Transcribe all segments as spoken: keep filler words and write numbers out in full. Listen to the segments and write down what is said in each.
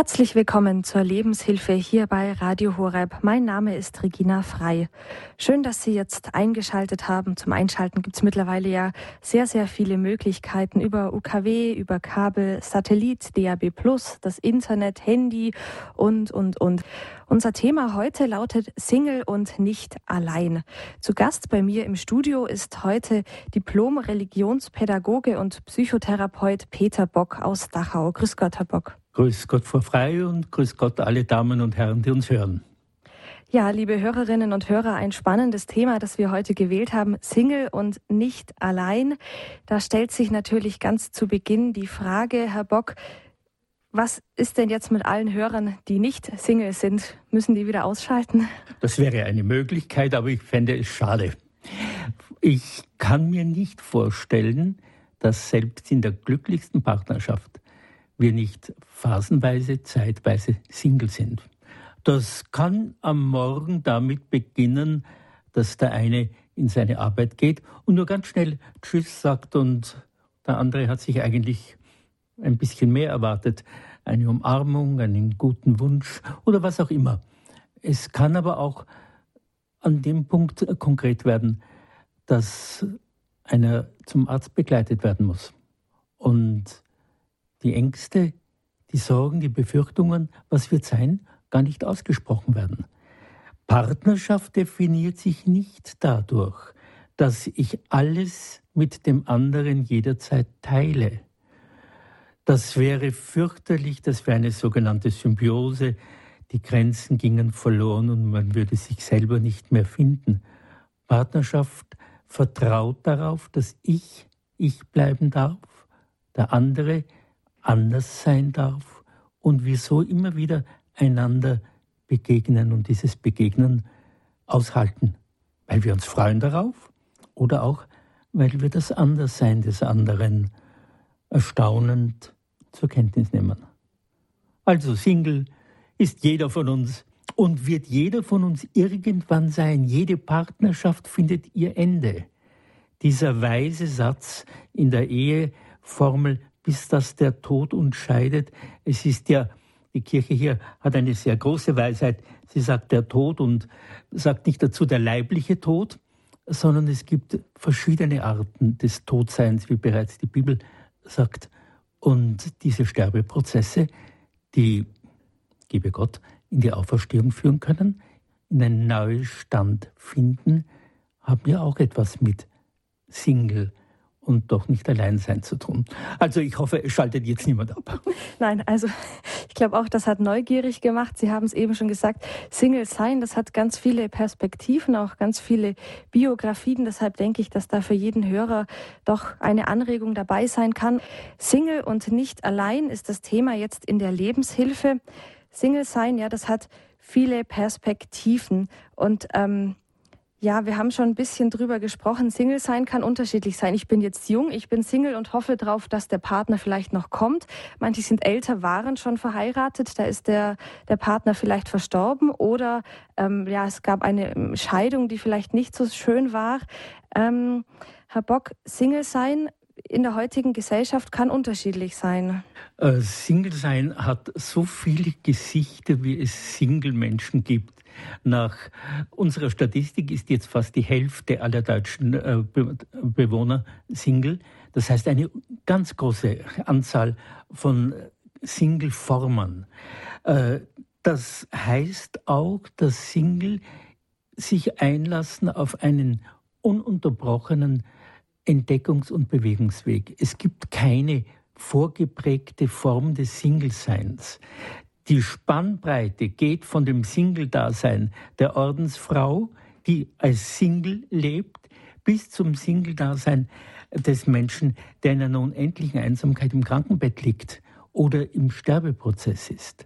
Herzlich willkommen zur Lebenshilfe hier bei Radio Horeb. Mein Name ist Regina Frei. Schön, dass Sie jetzt eingeschaltet haben. Zum Einschalten gibt es mittlerweile ja sehr, sehr viele Möglichkeiten über U K W, über Kabel, Satellit, D A B plus, das Internet, Handy und, und, und. Unser Thema heute lautet Single und nicht allein. Zu Gast bei mir im Studio ist heute Diplom-Religionspädagoge und Psychotherapeut Peter Bock aus Dachau. Grüß Gott, Herr Bock. Grüß Gott, Frau Frei, und grüß Gott alle Damen und Herren, die uns hören. Ja, liebe Hörerinnen und Hörer, ein spannendes Thema, das wir heute gewählt haben, Single und nicht allein. Da stellt sich natürlich ganz zu Beginn die Frage, Herr Bock, was ist denn jetzt mit allen Hörern, die nicht Single sind? Müssen die wieder ausschalten? Das wäre eine Möglichkeit, aber ich fände es schade. Ich kann mir nicht vorstellen, dass selbst in der glücklichsten Partnerschaft wir nicht phasenweise, zeitweise Single sind. Das kann am Morgen damit beginnen, dass der eine in seine Arbeit geht und nur ganz schnell Tschüss sagt und der andere hat sich eigentlich ein bisschen mehr erwartet. Eine Umarmung, einen guten Wunsch oder was auch immer. Es kann aber auch an dem Punkt konkret werden, dass einer zum Arzt begleitet werden muss. Und die Ängste, die Sorgen, die Befürchtungen, was wird sein, gar nicht ausgesprochen werden. Partnerschaft definiert sich nicht dadurch, dass ich alles mit dem anderen jederzeit teile. Das wäre fürchterlich, das wäre eine sogenannte Symbiose. Die Grenzen gingen verloren und man würde sich selber nicht mehr finden. Partnerschaft vertraut darauf, dass ich ich bleiben darf, der andere anders sein darf und wir so immer wieder einander begegnen und dieses Begegnen aushalten, weil wir uns freuen darauf oder auch, weil wir das Anderssein des anderen erstaunend zur Kenntnis nehmen. Also Single ist jeder von uns und wird jeder von uns irgendwann sein. Jede Partnerschaft findet ihr Ende. Dieser weise Satz in der Eheformel, bis dass der Tod uns scheidet. Es ist ja, die Kirche hier hat eine sehr große Weisheit. Sie sagt der Tod und sagt nicht dazu der leibliche Tod, sondern es gibt verschiedene Arten des Todseins, wie bereits die Bibel sagt. Und diese Sterbeprozesse, die, gebe Gott, in die Auferstehung führen können, in einen Neustand finden, haben ja auch etwas mit Single und doch nicht allein sein zu tun. Also ich hoffe, es schaltet jetzt niemand ab. Nein, also ich glaube auch, das hat neugierig gemacht. Sie haben es eben schon gesagt, Single sein, das hat ganz viele Perspektiven, auch ganz viele Biografien. Deshalb denke ich, dass da für jeden Hörer doch eine Anregung dabei sein kann. Single und nicht allein ist das Thema jetzt in der Lebenshilfe. Single sein, ja, das hat viele Perspektiven und ähm, ja, wir haben schon ein bisschen drüber gesprochen. Single sein kann unterschiedlich sein. Ich bin jetzt jung, ich bin Single und hoffe darauf, dass der Partner vielleicht noch kommt. Manche sind älter, waren schon verheiratet, da ist der, der Partner vielleicht verstorben oder ähm, ja, es gab eine Scheidung, die vielleicht nicht so schön war. Ähm, Herr Bock, Single sein in der heutigen Gesellschaft kann unterschiedlich sein. Äh, Single sein hat so viele Gesichter, wie es Single-Menschen gibt. Nach unserer Statistik ist jetzt fast die Hälfte aller deutschen äh, Be- Bewohner Single. Das heißt, eine ganz große Anzahl von Single-Formern. Äh, das heißt auch, dass Single sich einlassen auf einen ununterbrochenen Entdeckungs- und Bewegungsweg. Es gibt keine vorgeprägte Form des Single-Seins. Die Spannbreite geht von dem Single-Dasein der Ordensfrau, die als Single lebt, bis zum Single-Dasein des Menschen, der in einer unendlichen Einsamkeit im Krankenbett liegt oder im Sterbeprozess ist.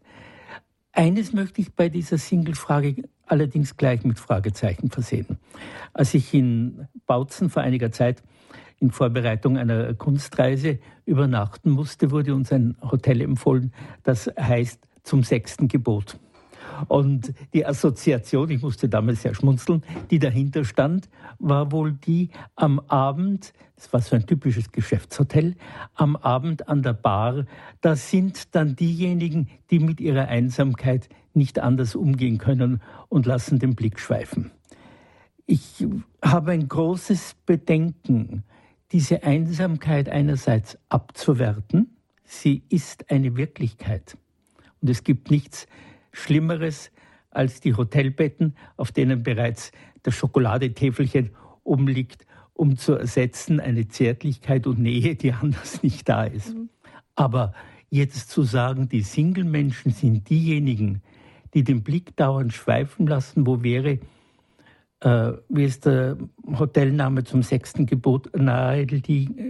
Eines möchte ich bei dieser Single-Frage allerdings gleich mit Fragezeichen versehen. Als ich in Bautzen vor einiger Zeit in Vorbereitung einer Kunstreise übernachten musste, wurde uns ein Hotel empfohlen, das heißt zum sechsten Gebot. Und die Assoziation, ich musste damals sehr schmunzeln, die dahinter stand, war wohl die am Abend, das war so ein typisches Geschäftshotel, am Abend an der Bar, da sind dann diejenigen, die mit ihrer Einsamkeit nicht anders umgehen können und lassen den Blick schweifen. Ich habe ein großes Bedenken, diese Einsamkeit einerseits abzuwerten. Sie ist eine Wirklichkeit. Und es gibt nichts Schlimmeres als die Hotelbetten, auf denen bereits das Schokoladetäfelchen umliegt, um zu ersetzen eine Zärtlichkeit und Nähe, die anders nicht da ist. Mhm. Aber jetzt zu sagen, die Single-Menschen sind diejenigen, die den Blick dauernd schweifen lassen, wo wäre, äh, wie es der Hotelname zum sechsten Gebot nahelegt,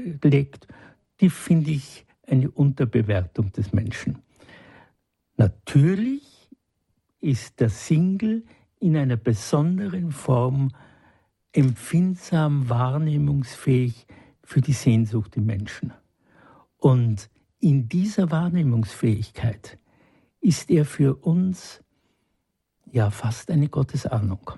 die finde ich eine Unterbewertung des Menschen. Natürlich ist der Single in einer besonderen Form empfindsam, wahrnehmungsfähig für die Sehnsucht im Menschen. Und in dieser Wahrnehmungsfähigkeit ist er für uns ja fast eine Gottesahnung.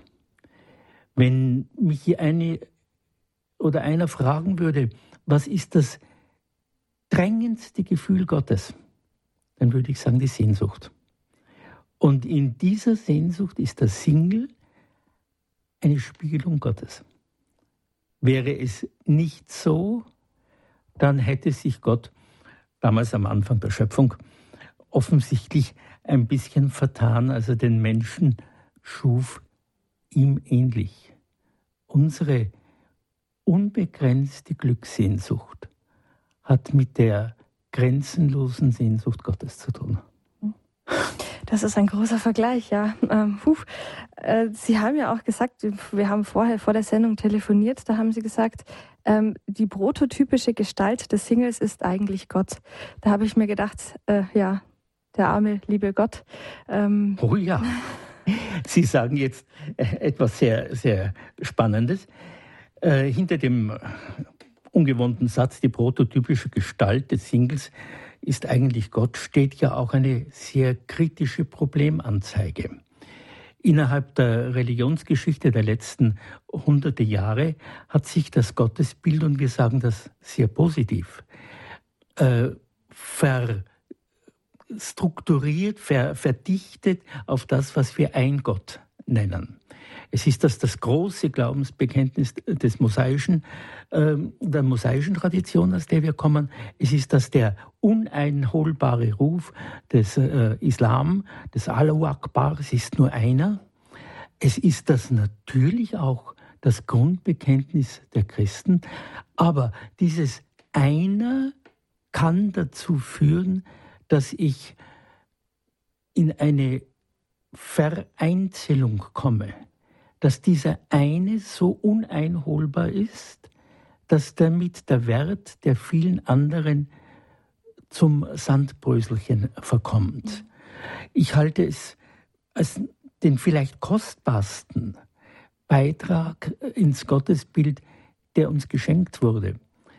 Wenn mich eine oder einer fragen würde, was ist das drängendste Gefühl Gottes, dann würde ich sagen, die Sehnsucht. Und in dieser Sehnsucht ist der Single eine Spiegelung Gottes. Wäre es nicht so, dann hätte sich Gott damals am Anfang der Schöpfung offensichtlich ein bisschen vertan, als er den Menschen schuf, ihm ähnlich. Unsere unbegrenzte Glückssehnsucht hat mit der grenzenlosen Sehnsucht Gottes zu tun. Das ist ein großer Vergleich, ja. Ähm, äh, Sie haben ja auch gesagt, wir haben vorher vor der Sendung telefoniert, da haben Sie gesagt, ähm, die prototypische Gestalt des Singles ist eigentlich Gott. Da habe ich mir gedacht, äh, ja, der arme, liebe Gott. Ähm, oh ja, Sie sagen jetzt etwas sehr, sehr Spannendes. Äh, hinter dem ungewohnten Satz, die prototypische Gestalt des Singles ist eigentlich Gott, steht ja auch eine sehr kritische Problemanzeige. Innerhalb der Religionsgeschichte der letzten hunderte Jahre hat sich das Gottesbild, und wir sagen das sehr positiv, äh, verstrukturiert, ver, verdichtet auf das, was wir ein Gott nennen. Es ist das, das große Glaubensbekenntnis des mosaischen, äh, der mosaischen Tradition, aus der wir kommen. Es ist das der uneinholbare Ruf des äh, Islam, des Allahu Akbar. Es ist nur einer. Es ist das natürlich auch das Grundbekenntnis der Christen. Aber dieses Einer kann dazu führen, dass ich in eine Vereinzelung komme. Dass dieser eine so uneinholbar ist, dass damit der Wert der vielen anderen zum Sandbröselchen verkommt. Ich halte es als den vielleicht kostbarsten Beitrag ins Gottesbild, der uns geschenkt wurde.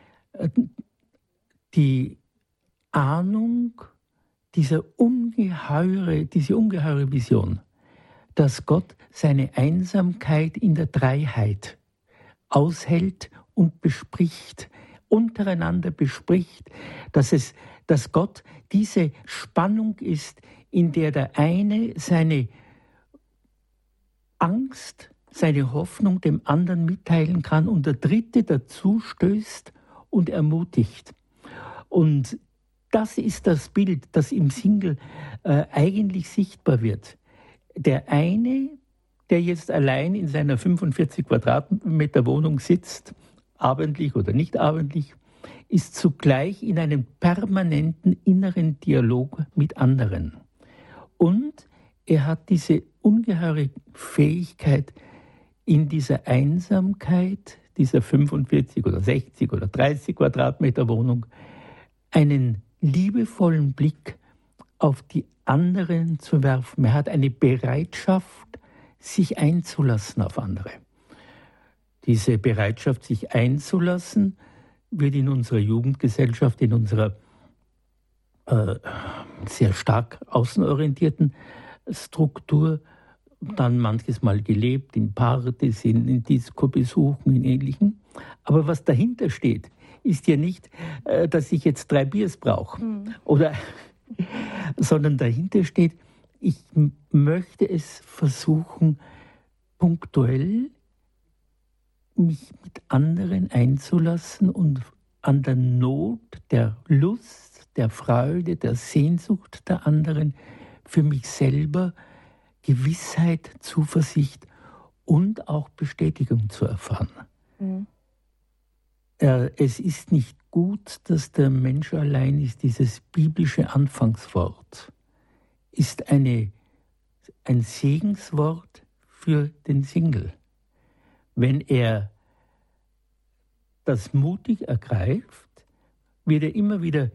Die Ahnung dieser ungeheure, diese ungeheure Vision, dass Gott seine Einsamkeit in der Dreiheit aushält und bespricht, untereinander bespricht, dass es, dass Gott diese Spannung ist, in der der eine seine Angst, seine Hoffnung dem anderen mitteilen kann und der dritte dazu stößt und ermutigt. Und das ist das Bild, das im Single äh, eigentlich sichtbar wird. Der eine, der jetzt allein in seiner fünfundvierzig Quadratmeter Wohnung sitzt, abendlich oder nicht abendlich, ist zugleich in einem permanenten inneren Dialog mit anderen. Und er hat diese ungeheure Fähigkeit, in dieser Einsamkeit, dieser fünfundvierzig oder sechzig oder dreißig Quadratmeter Wohnung, einen liebevollen Blick auf die anderen zu werfen. Er hat eine Bereitschaft, sich einzulassen auf andere. Diese Bereitschaft, sich einzulassen, wird in unserer Jugendgesellschaft, in unserer äh, sehr stark außenorientierten Struktur, dann manches Mal gelebt, in Partys, in, in Disco-Besuchen, in Ähnlichem. Aber was dahinter steht, ist ja nicht, äh, dass ich jetzt drei Biers brauche, mhm. oder, sondern dahinter steht, ich m- möchte es versuchen, punktuell mich mit anderen einzulassen und an der Not, der Lust, der Freude, der Sehnsucht der anderen für mich selber Gewissheit, Zuversicht und auch Bestätigung zu erfahren. Mhm. Äh, es ist nicht gut, dass der Mensch allein ist. Dieses biblische Anfangswort ist eine, ein Segenswort für den Single. Wenn er das mutig ergreift, wird er immer wieder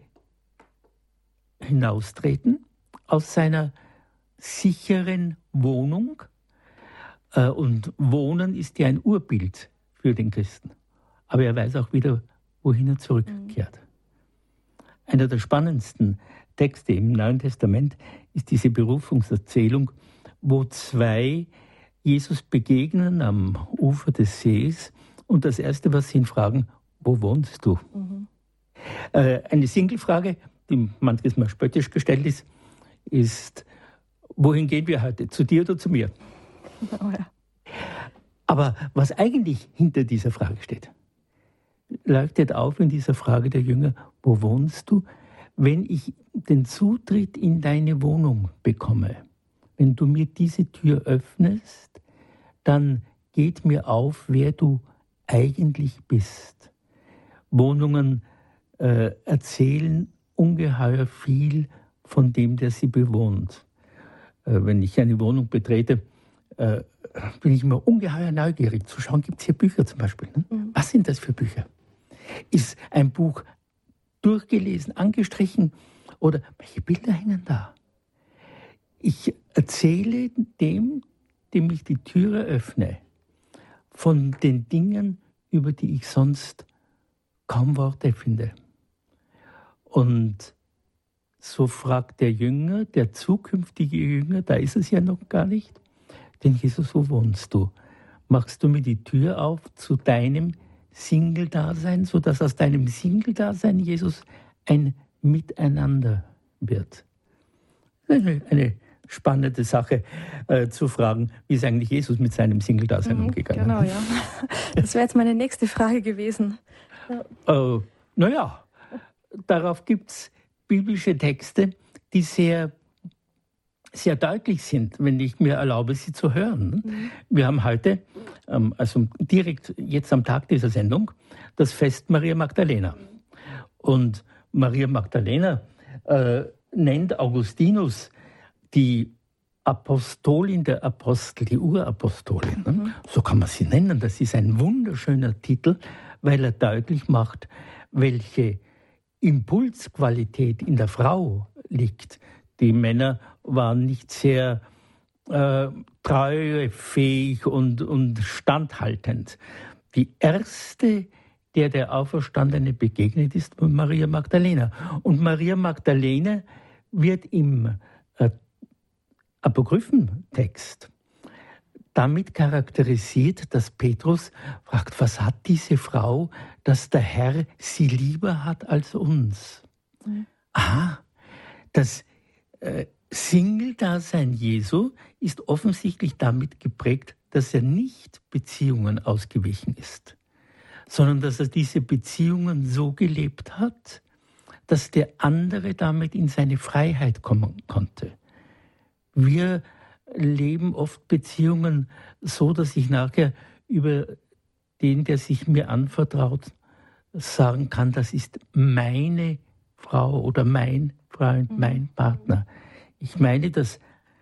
hinaustreten aus seiner sicheren Wohnung. Äh, und Wohnen ist ja ein Urbild für den Christen. Aber er weiß auch wieder, wohin er zurückkehrt. Mhm. Einer der spannendsten Texte im Neuen Testament ist diese Berufungserzählung, wo zwei Jesus begegnen am Ufer des Sees und das Erste, was sie ihn fragen, wo wohnst du? Mhm. Äh, eine Single-Frage, die manches Mal spöttisch gestellt ist, ist, wohin gehen wir heute, zu dir oder zu mir? Oh ja. Aber was eigentlich hinter dieser Frage steht, leuchtet auf in dieser Frage der Jünger, wo wohnst du? Wenn ich den Zutritt in deine Wohnung bekomme, wenn du mir diese Tür öffnest, dann geht mir auf, wer du eigentlich bist. Wohnungen äh, erzählen ungeheuer viel von dem, der sie bewohnt. Äh, wenn ich eine Wohnung betrete, äh, bin ich immer ungeheuer neugierig zu schauen, gibt es hier Bücher zum Beispiel? Ne? Mhm. Was sind das für Bücher? Ist ein Buch durchgelesen, angestrichen oder welche Bilder hängen da? Ich erzähle dem, dem ich die Türe öffne, von den Dingen, über die ich sonst kaum Worte finde. Und so fragt der Jünger, der zukünftige Jünger, da ist es ja noch gar nicht, denn Jesus, wo wohnst du? Machst du mir die Tür auf zu deinem Single-Dasein, sodass aus deinem Single-Dasein, Jesus, ein Miteinander wird? Eine, eine spannende Sache äh, zu fragen, wie ist eigentlich Jesus mit seinem Single-Dasein mhm, umgegangen? Genau, ja. Das wäre jetzt meine nächste Frage gewesen. Ja. Äh, naja, darauf gibt es biblische Texte, die sehr, sehr deutlich sind, wenn ich mir erlaube, sie zu hören. Mhm. Wir haben heute, ähm, also direkt jetzt am Tag dieser Sendung, das Fest Maria Magdalena. Und Maria Magdalena äh, nennt Augustinus die Apostolin der Apostel, die Urapostolin. Mhm. So kann man sie nennen. Das ist ein wunderschöner Titel, weil er deutlich macht, welche Impulsqualität in der Frau liegt. Die Männer waren nicht sehr äh, treuefähig und, und standhaltend. Die erste, der der Auferstandene begegnet, ist Maria Magdalena. Und Maria Magdalena wird im äh, Apokryphentext damit charakterisiert, dass Petrus fragt, was hat diese Frau, dass der Herr sie lieber hat als uns? Mhm. Aha, das äh, Single-Dasein Jesu ist offensichtlich damit geprägt, dass er nicht Beziehungen ausgewichen ist, sondern dass er diese Beziehungen so gelebt hat, dass der andere damit in seine Freiheit kommen konnte. Wir leben oft Beziehungen so, dass ich nachher über den, der sich mir anvertraut, sagen kann, das ist meine Frau oder mein Freund, mein Partner. Ich meine, das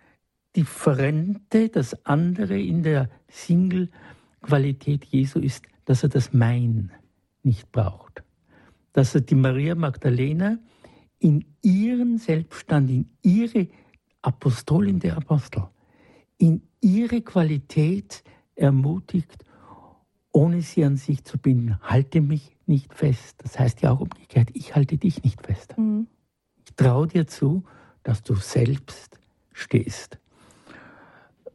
Differente, das andere in der Single-Qualität Jesu ist, dass er das Mein nicht braucht. Dass er die Maria Magdalena in ihren Selbststand, in ihre Apostolin der Apostel, in ihre Qualität ermutigt, ohne sie an sich zu binden. Halte mich nicht fest. Das heißt ja auch umgekehrt, ich halte dich nicht fest. Mhm. Ich traue dir zu, dass du selbst stehst.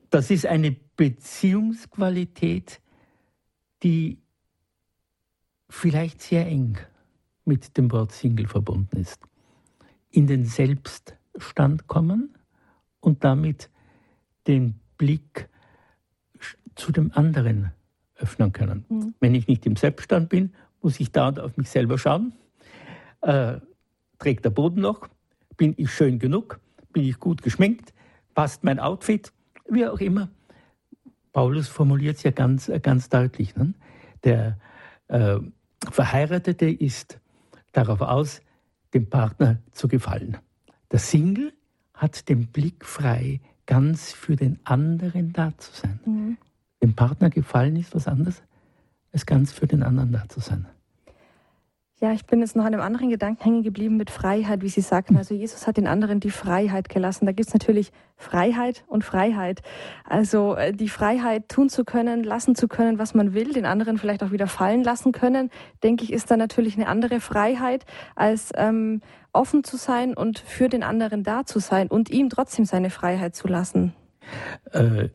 Das ist eine Beziehungsqualität, die vielleicht sehr eng mit dem Wort Single verbunden ist. In den Selbststand kommen und damit den Blick zu dem anderen öffnen können. Mhm. Wenn ich nicht im Selbststand bin, muss ich dauernd auf mich selber schauen. Äh, trägt der Boden noch? Bin ich schön genug? Bin ich gut geschminkt? Passt mein Outfit? Wie auch immer. Paulus formuliert es ja ganz, ganz deutlich. Ne? Der äh, Verheiratete ist darauf aus, dem Partner zu gefallen. Der Single hat den Blick frei, ganz für den anderen da zu sein. Mhm. Dem Partner gefallen ist was anderes, als ganz für den anderen da zu sein. Ja, ich bin jetzt noch an einem anderen Gedanken hängen geblieben mit Freiheit, wie Sie sagten. Also Jesus hat den anderen die Freiheit gelassen. Da gibt es natürlich Freiheit und Freiheit. Also die Freiheit tun zu können, lassen zu können, was man will, den anderen vielleicht auch wieder fallen lassen können, denke ich, ist dann natürlich eine andere Freiheit, als ähm, offen zu sein und für den anderen da zu sein und ihm trotzdem seine Freiheit zu lassen. Äh,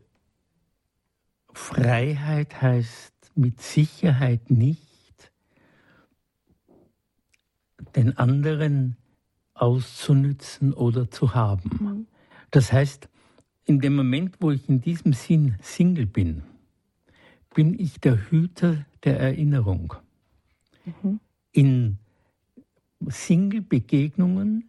Freiheit heißt mit Sicherheit nicht, den anderen auszunützen oder zu haben. Mhm. Das heißt, in dem Moment, wo ich in diesem Sinn Single bin, bin ich der Hüter der Erinnerung. Mhm. In Single-Begegnungen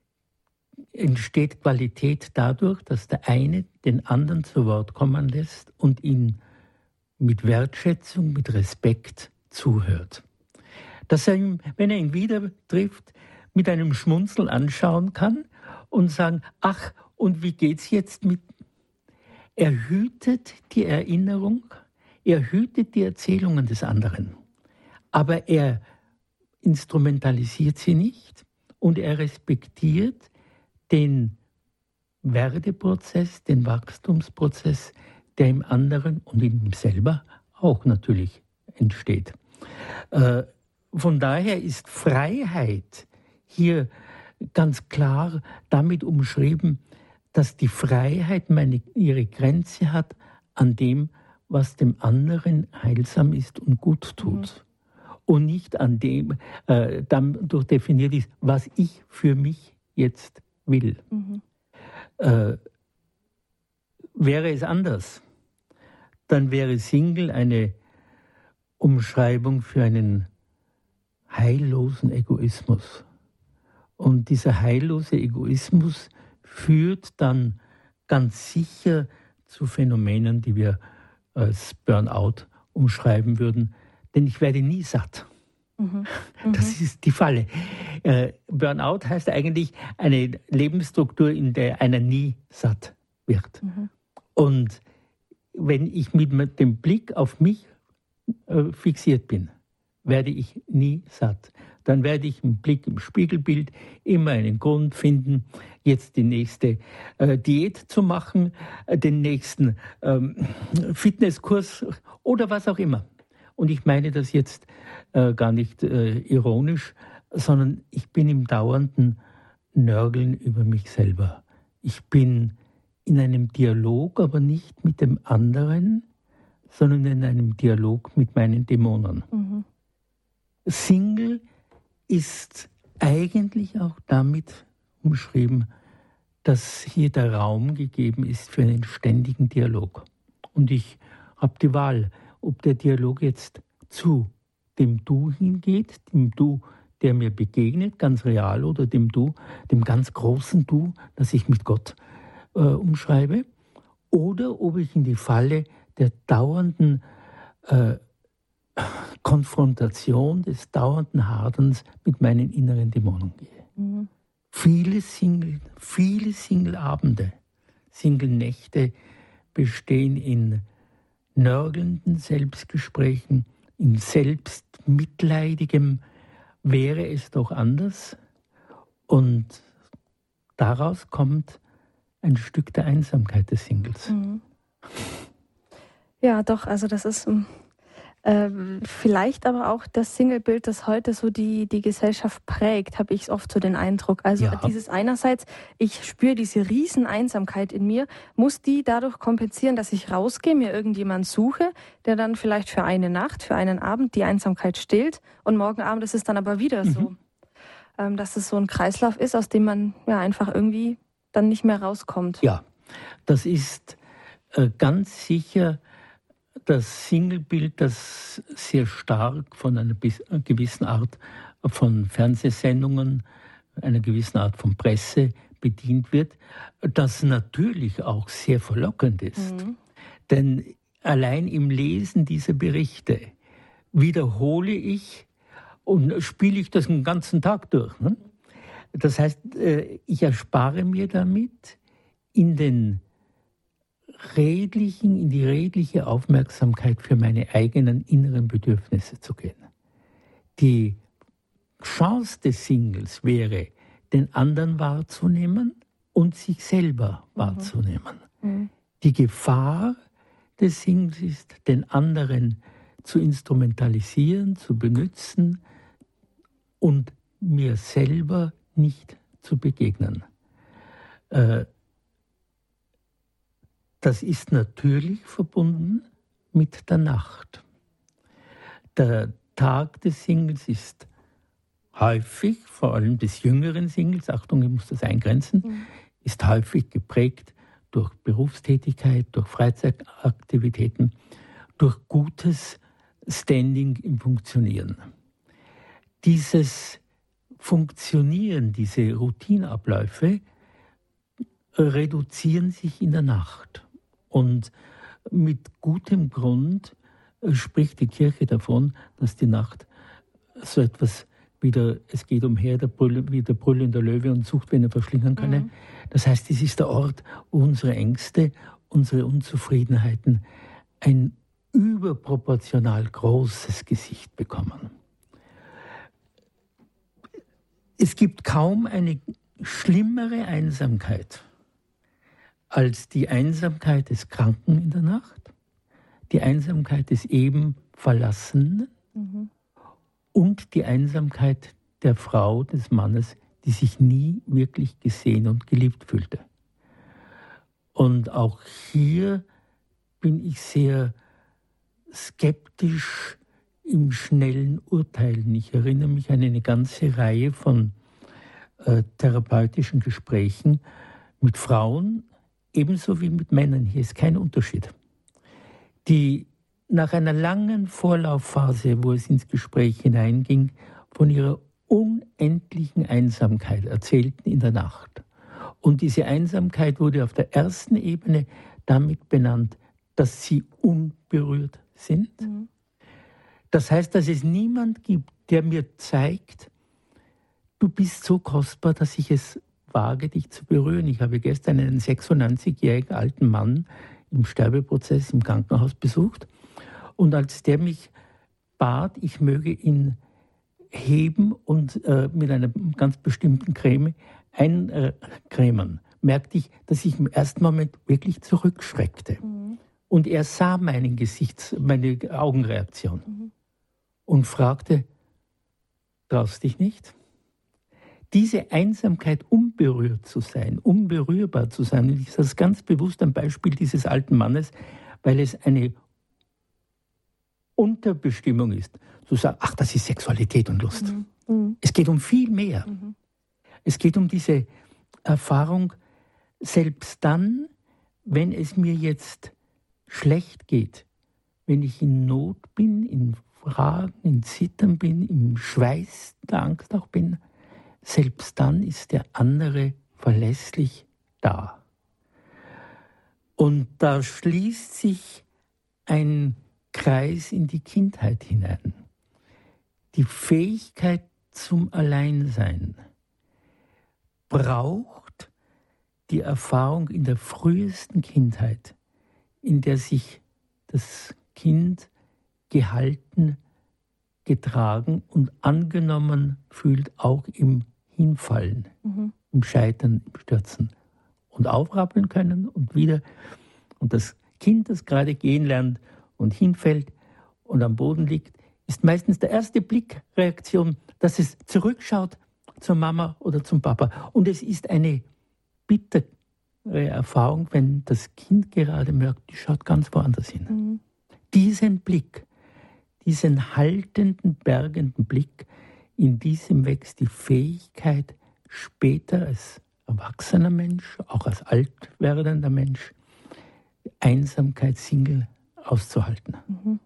entsteht Qualität dadurch, dass der eine den anderen zu Wort kommen lässt und ihn mit Wertschätzung, mit Respekt zuhört. Dass er ihn, wenn er ihn wieder trifft, mit einem Schmunzel anschauen kann und sagen, ach, und wie geht's jetzt mit? Er hütet die Erinnerung, er hütet die Erzählungen des anderen, aber er instrumentalisiert sie nicht und er respektiert den Werdeprozess, den Wachstumsprozess, der im anderen und in ihm selber auch natürlich entsteht. Äh, Von daher ist Freiheit hier ganz klar damit umschrieben, dass die Freiheit meine, ihre Grenze hat an dem, was dem anderen heilsam ist und gut tut. Mhm. Und nicht an dem, äh, dadurch definiert ist, was ich für mich jetzt will. Mhm. Äh, wäre es anders, dann wäre Single eine Umschreibung für einen heillosen Egoismus. Und dieser heillose Egoismus führt dann ganz sicher zu Phänomenen, die wir als Burnout umschreiben würden. Denn ich werde nie satt. Mhm. Das ist die Falle. Äh, Burnout heißt eigentlich eine Lebensstruktur, in der einer nie satt wird. Mhm. Und wenn ich mit dem Blick auf mich äh, fixiert bin, werde ich nie satt. Dann werde ich einen Blick im Spiegelbild immer einen Grund finden, jetzt die nächste äh, Diät zu machen, äh, den nächsten ähm, Fitnesskurs oder was auch immer. Und ich meine das jetzt äh, gar nicht äh, ironisch, sondern ich bin im dauernden Nörgeln über mich selber. Ich bin in einem Dialog, aber nicht mit dem anderen, sondern in einem Dialog mit meinen Dämonen. Mhm. Single ist eigentlich auch damit umschrieben, dass hier der Raum gegeben ist für einen ständigen Dialog. Und ich habe die Wahl, ob der Dialog jetzt zu dem Du hingeht, dem Du, der mir begegnet, ganz real, oder dem Du, dem ganz großen Du, das ich mit Gott äh, umschreibe, oder ob ich in die Falle der dauernden äh, Konfrontation, des dauernden Haderns mit meinen inneren Dämonen gehe. Mhm. Viele Single, viele Single-Abende, Single-Nächte bestehen in nörgelnden Selbstgesprächen, in selbstmitleidigem, wäre es doch anders. Und daraus kommt ein Stück der Einsamkeit des Singles. Mhm. Ja, doch, also das ist... Ähm, vielleicht aber auch das Single-Bild, das heute so die, die Gesellschaft prägt, habe ich oft so den Eindruck. Also Ja. dieses einerseits, ich spüre diese riesen Einsamkeit in mir, muss die dadurch kompensieren, dass ich rausgehe, mir irgendjemand suche, der dann vielleicht für eine Nacht, für einen Abend die Einsamkeit stillt und morgen Abend ist es dann aber wieder Mhm. so. Ähm, dass es so ein Kreislauf ist, aus dem man ja einfach irgendwie dann nicht mehr rauskommt. Ja, das ist äh, ganz sicher das Single-Bild, das sehr stark von einer bis, einer gewissen Art von Fernsehsendungen, einer gewissen Art von Presse bedient wird, das natürlich auch sehr verlockend ist. Mhm. Denn allein im Lesen dieser Berichte wiederhole ich und spiele ich das den ganzen Tag durch. Ne? Das heißt, äh, ich erspare mir damit in den redlichen, in die redliche Aufmerksamkeit für meine eigenen inneren Bedürfnisse zu gehen. Die Chance des Singles wäre, den anderen wahrzunehmen und sich selber mhm. wahrzunehmen. Mhm. Die Gefahr des Singles ist, den anderen zu instrumentalisieren, zu benutzen und mir selber nicht zu begegnen. Äh, Das ist natürlich verbunden mit der Nacht. Der Tag des Singles ist häufig, vor allem des jüngeren Singles, Achtung, ich muss das eingrenzen, mhm. ist häufig geprägt durch Berufstätigkeit, durch Freizeitaktivitäten, durch gutes Standing im Funktionieren. Dieses Funktionieren, diese Routineabläufe reduzieren sich in der Nacht. Und mit gutem Grund spricht die Kirche davon, dass die Nacht so etwas wie der, es geht umher, der Brüll, wie der brüllende Löwe und sucht, wen er verschlingen kann. Mhm. Das heißt, es ist der Ort, wo unsere Ängste, unsere Unzufriedenheiten ein überproportional großes Gesicht bekommen. Es gibt kaum eine schlimmere Einsamkeit als die Einsamkeit des Kranken in der Nacht, die Einsamkeit des eben Verlassenen mhm. und die Einsamkeit der Frau, des Mannes, die sich nie wirklich gesehen und geliebt fühlte. Und auch hier bin ich sehr skeptisch im schnellen Urteilen. Ich erinnere mich an eine ganze Reihe von äh, therapeutischen Gesprächen mit Frauen, ebenso wie mit Männern. Hier ist kein Unterschied. Die nach einer langen Vorlaufphase, wo es ins Gespräch hineinging, von ihrer unendlichen Einsamkeit erzählten in der Nacht. Und diese Einsamkeit wurde auf der ersten Ebene damit benannt, dass sie unberührt sind. Mhm. Das heißt, dass es niemand gibt, der mir zeigt, du bist so kostbar, dass ich es wage, dich zu berühren. Ich habe gestern einen sechsundneunzigjährigen alten Mann im Sterbeprozess im Krankenhaus besucht. Und als der mich bat, ich möge ihn heben und äh, mit einer ganz bestimmten Creme eincremen, merkte ich, dass ich im ersten Moment wirklich zurückschreckte. Mhm. Und er sah meinen Gesichts-, meine Augenreaktion mhm. und fragte, traust dich nicht? Diese Einsamkeit, unberührt zu sein, unberührbar zu sein, und ich sage das ganz bewusst am Beispiel dieses alten Mannes, weil es eine Unterbestimmung ist, zu sagen, ach, das ist Sexualität und Lust. Mhm. Mhm. Es geht um viel mehr. Mhm. Es geht um diese Erfahrung, selbst dann, wenn es mir jetzt schlecht geht, wenn ich in Not bin, in Fragen, in Zittern bin, im Schweiß der Angst auch bin, selbst dann ist der andere verlässlich da. Und da schließt sich ein Kreis in die Kindheit hinein. Die Fähigkeit zum Alleinsein braucht die Erfahrung in der frühesten Kindheit, in der sich das Kind gehalten, getragen und angenommen fühlt, auch im Hinfallen, mhm. im Scheitern, im Stürzen. Und aufrappeln können und wieder. Und das Kind, das gerade gehen lernt und hinfällt und am Boden liegt, ist meistens der erste Blickreaktion, dass es zurückschaut zur Mama oder zum Papa. Und es ist eine bittere Erfahrung, wenn das Kind gerade merkt, die schaut ganz woanders hin. Mhm. Diesen Blick, diesen haltenden, bergenden Blick, in diesem wächst die Fähigkeit, später als erwachsener Mensch, auch als alt werdender Mensch, Einsamkeit, Single auszuhalten. Mhm.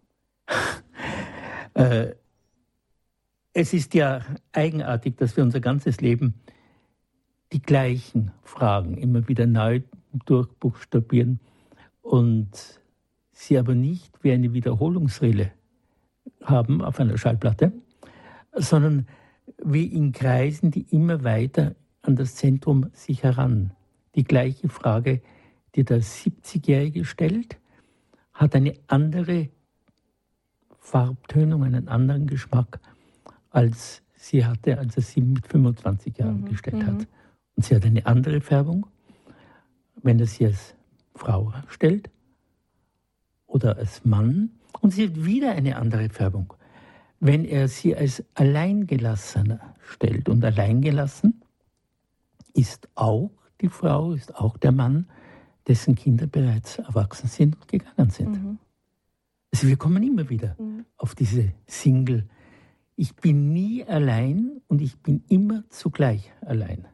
äh, es ist ja eigenartig, dass wir unser ganzes Leben die gleichen Fragen immer wieder neu durchbuchstabieren und sie aber nicht wie eine Wiederholungsrille haben auf einer Schallplatte, sondern wie in Kreisen, die immer weiter an das Zentrum sich heran. Die gleiche Frage, die der siebzigjährige stellt, hat eine andere Farbtönung, einen anderen Geschmack, als sie hatte, als er sie mit fünfundzwanzig Jahren mhm. gestellt hat. Und sie hat eine andere Färbung, wenn er sie als Frau stellt oder als Mann. Und sie hat wieder eine andere Färbung, wenn er sie als Alleingelassener stellt. Und alleingelassen ist auch die Frau, ist auch der Mann, dessen Kinder bereits erwachsen sind und gegangen sind. Mhm. Also wir kommen immer wieder mhm. auf diese Single. Ich bin nie allein und ich bin immer zugleich allein.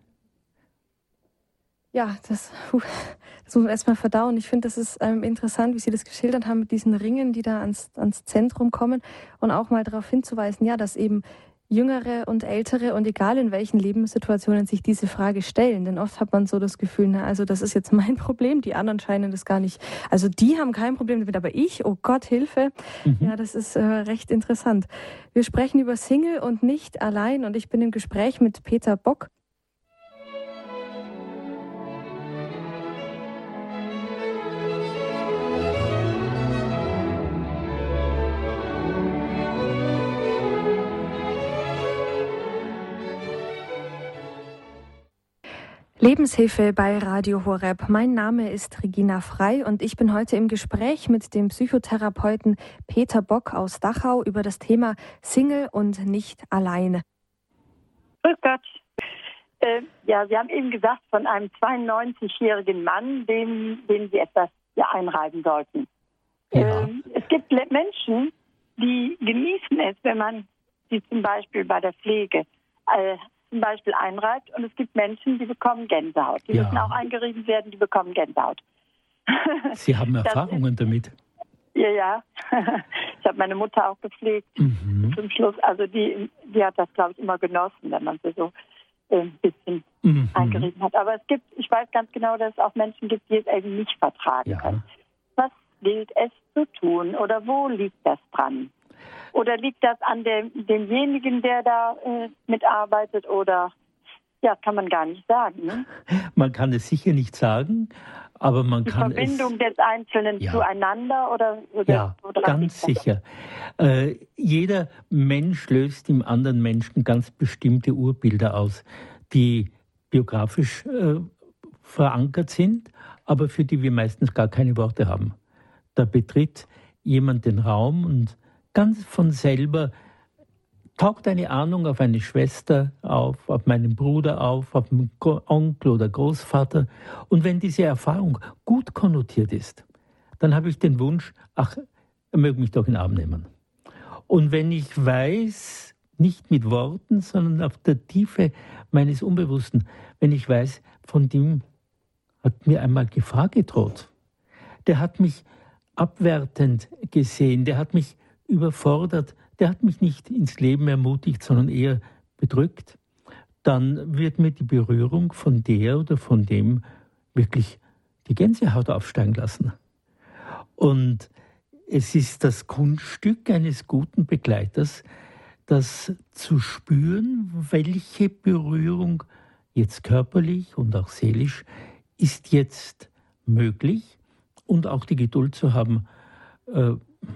Ja, das, das muss man erstmal verdauen. Ich finde, das ist ähm, interessant, wie Sie das geschildert haben mit diesen Ringen, die da ans, ans Zentrum kommen und auch mal darauf hinzuweisen, ja, dass eben Jüngere und Ältere und egal in welchen Lebenssituationen sich diese Frage stellen. Denn oft hat man so das Gefühl, na, also das ist jetzt mein Problem, die anderen scheinen das gar nicht, also die haben kein Problem damit, aber ich, oh Gott, Hilfe. Mhm. Ja, das ist äh, recht interessant. Wir sprechen über Single und nicht allein und ich bin im Gespräch mit Peter Bock. Lebenshilfe bei Radio Horeb. Mein Name ist Regina Frei und ich bin heute im Gespräch mit dem Psychotherapeuten Peter Bock aus Dachau über das Thema Single und nicht alleine. Grüß Gott. Äh, ja, Sie haben eben gesagt von einem zweiundneunzigjährigen Mann, dem, dem Sie etwas hier einreiben sollten. Ja. Äh, es gibt Menschen, die genießen es, wenn man sie zum Beispiel bei der Pflege äh, zum Beispiel einreibt und es gibt Menschen, die bekommen Gänsehaut. Die ja. müssen auch eingerieben werden, die bekommen Gänsehaut. Sie haben Erfahrungen ist, damit? Ja, ja. Ich habe meine Mutter auch gepflegt mhm. zum Schluss. Also die, die hat das, glaube ich, immer genossen, wenn man sie so äh, ein bisschen mhm. eingerieben hat. Aber es gibt, ich weiß ganz genau, dass es auch Menschen gibt, die es eben nicht vertragen ja. können. Was gilt es zu tun oder wo liegt das dran? Oder liegt das an dem, demjenigen, der da äh, mitarbeitet? Oder, ja, kann man gar nicht sagen. Ne? Man kann es sicher nicht sagen, aber man Die kann Verbindung es... des Einzelnen ja. zueinander? Oder, oder ja, ganz sicher. Äh, jeder Mensch löst im anderen Menschen ganz bestimmte Urbilder aus, die biografisch äh, verankert sind, aber für die wir meistens gar keine Worte haben. Da betritt jemand den Raum und ganz von selber taucht eine Ahnung auf eine Schwester auf, auf meinen Bruder auf, auf meinen Onkel oder Großvater. Und wenn diese Erfahrung gut konnotiert ist, dann habe ich den Wunsch, ach, er möge mich doch in den Arm nehmen. Und wenn ich weiß, nicht mit Worten, sondern auf der Tiefe meines Unbewussten, wenn ich weiß, von dem hat mir einmal Gefahr gedroht, der hat mich abwertend gesehen, der hat mich überfordert, der hat mich nicht ins Leben ermutigt, sondern eher bedrückt, dann wird mir die Berührung von der oder von dem wirklich die Gänsehaut aufsteigen lassen. Und es ist das Kunststück eines guten Begleiters, das zu spüren, welche Berührung jetzt körperlich und auch seelisch ist jetzt möglich und auch die Geduld zu haben, äh,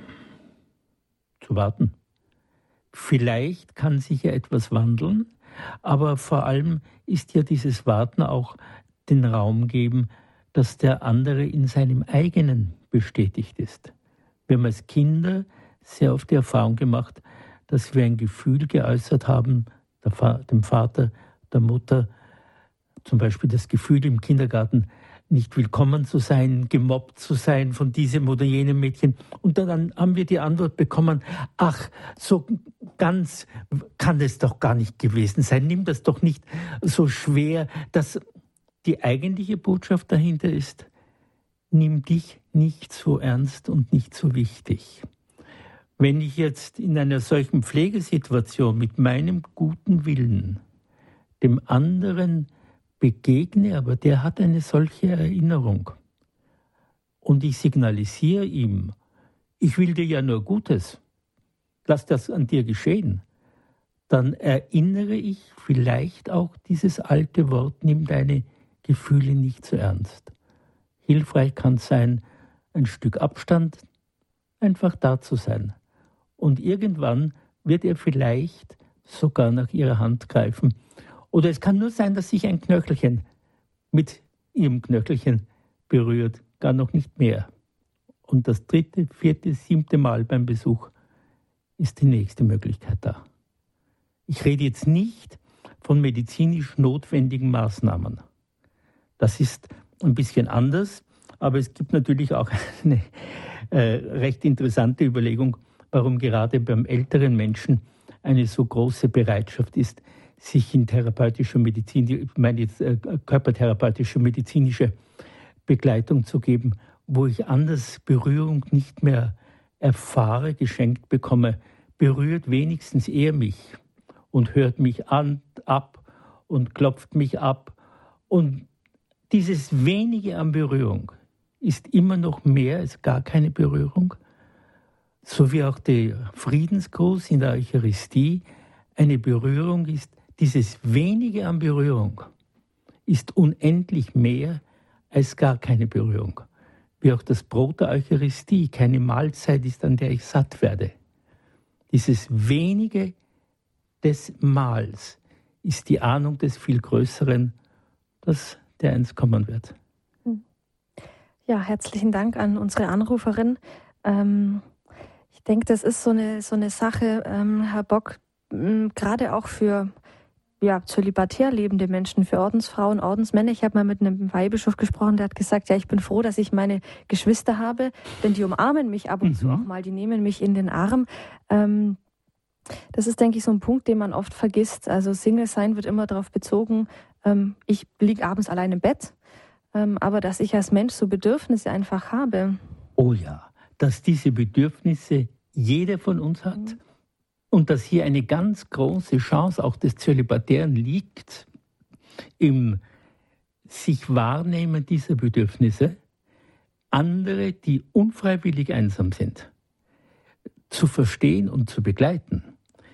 zu warten. Vielleicht kann sich ja etwas wandeln, aber vor allem ist ja dieses Warten auch den Raum geben, dass der andere in seinem eigenen bestätigt ist. Wir haben als Kinder sehr oft die Erfahrung gemacht, dass wir ein Gefühl geäußert haben, dem Vater, der Mutter, zum Beispiel das Gefühl im Kindergarten, nicht willkommen zu sein, gemobbt zu sein von diesem oder jenem Mädchen. Und dann haben wir die Antwort bekommen, ach, so ganz kann es doch gar nicht gewesen sein. Nimm das doch nicht so schwer. Dass die eigentliche Botschaft dahinter ist, nimm dich nicht so ernst und nicht so wichtig. Wenn ich jetzt in einer solchen Pflegesituation mit meinem guten Willen dem anderen begegne, aber der hat eine solche Erinnerung und ich signalisiere ihm, ich will dir ja nur Gutes, lass das an dir geschehen, dann erinnere ich vielleicht auch dieses alte Wort, nimm deine Gefühle nicht so ernst. Hilfreich kann es sein, ein Stück Abstand, einfach da zu sein. Und irgendwann wird er vielleicht sogar nach ihrer Hand greifen. Oder es kann nur sein, dass sich ein Knöchelchen mit ihrem Knöchelchen berührt, gar noch nicht mehr. Und das dritte, vierte, siebte Mal beim Besuch ist die nächste Möglichkeit da. Ich rede jetzt nicht von medizinisch notwendigen Maßnahmen. Das ist ein bisschen anders, aber es gibt natürlich auch eine äh, recht interessante Überlegung, warum gerade beim älteren Menschen eine so große Bereitschaft ist, sich in therapeutischer Medizin, ich meine jetzt äh, körpertherapeutische, medizinische Begleitung zu geben, wo ich anders Berührung nicht mehr erfahre, geschenkt bekomme, berührt wenigstens er mich und hört mich an, ab und klopft mich ab. Und dieses wenige an Berührung ist immer noch mehr als gar keine Berührung, so wie auch der Friedensgruß in der Eucharistie eine Berührung ist. Dieses wenige an Berührung ist unendlich mehr als gar keine Berührung. Wie auch das Brot der Eucharistie keine Mahlzeit ist, an der ich satt werde. Dieses wenige des Mahls ist die Ahnung des viel Größeren, das der einst kommen wird. Ja, herzlichen Dank an unsere Anruferin. Ähm, ich denke, das ist so eine, so eine Sache, ähm, Herr Bock, m, gerade auch für ja, zölibatär lebende Menschen, für Ordensfrauen, Ordensmänner. Ich habe mal mit einem Weihbischof gesprochen, der hat gesagt, ja, ich bin froh, dass ich meine Geschwister habe, denn die umarmen mich ab und mhm. zu auch mal, die nehmen mich in den Arm. Ähm, das ist, denke ich, so ein Punkt, den man oft vergisst. Also Single sein wird immer darauf bezogen, ähm, ich liege abends allein im Bett, ähm, aber dass ich als Mensch so Bedürfnisse einfach habe. Oh ja, dass diese Bedürfnisse jeder von uns hat. Mhm. Und dass hier eine ganz große Chance auch des Zölibatären liegt, im sich Wahrnehmen dieser Bedürfnisse, andere, die unfreiwillig einsam sind, zu verstehen und zu begleiten.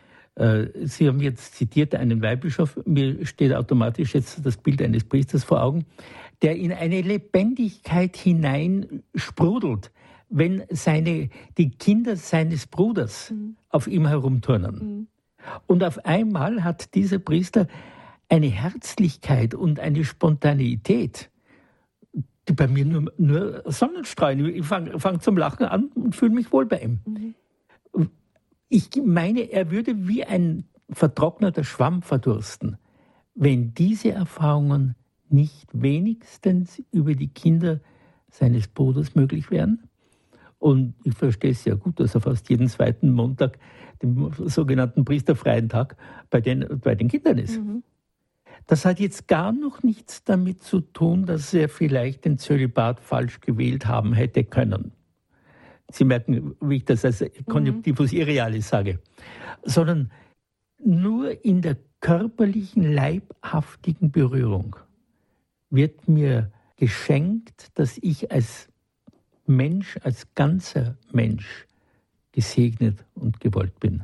Sie haben jetzt zitiert einen Weihbischof, mir steht automatisch jetzt das Bild eines Priesters vor Augen, der in eine Lebendigkeit hinein sprudelt, wenn seine, die Kinder seines Bruders mhm. auf ihm herumturnen. Mhm. Und auf einmal hat dieser Priester eine Herzlichkeit und eine Spontaneität, die bei mir nur, nur Sonnenstrahlen. Ich fange fang zum Lachen an und fühle mich wohl bei ihm. Mhm. Ich meine, er würde wie ein vertrockneter Schwamm verdursten, wenn diese Erfahrungen nicht wenigstens über die Kinder seines Bruders möglich wären. Und ich verstehe es sehr gut, dass er fast jeden zweiten Montag, dem sogenannten priesterfreien Tag, bei den, bei den Kindern ist. Mhm. Das hat jetzt gar noch nichts damit zu tun, dass er vielleicht den Zölibat falsch gewählt haben hätte können. Sie merken, wie ich das als Konjunktivus mhm. irrealis sage. Sondern nur in der körperlichen, leibhaftigen Berührung wird mir geschenkt, dass ich als Mensch, als ganzer Mensch gesegnet und gewollt bin.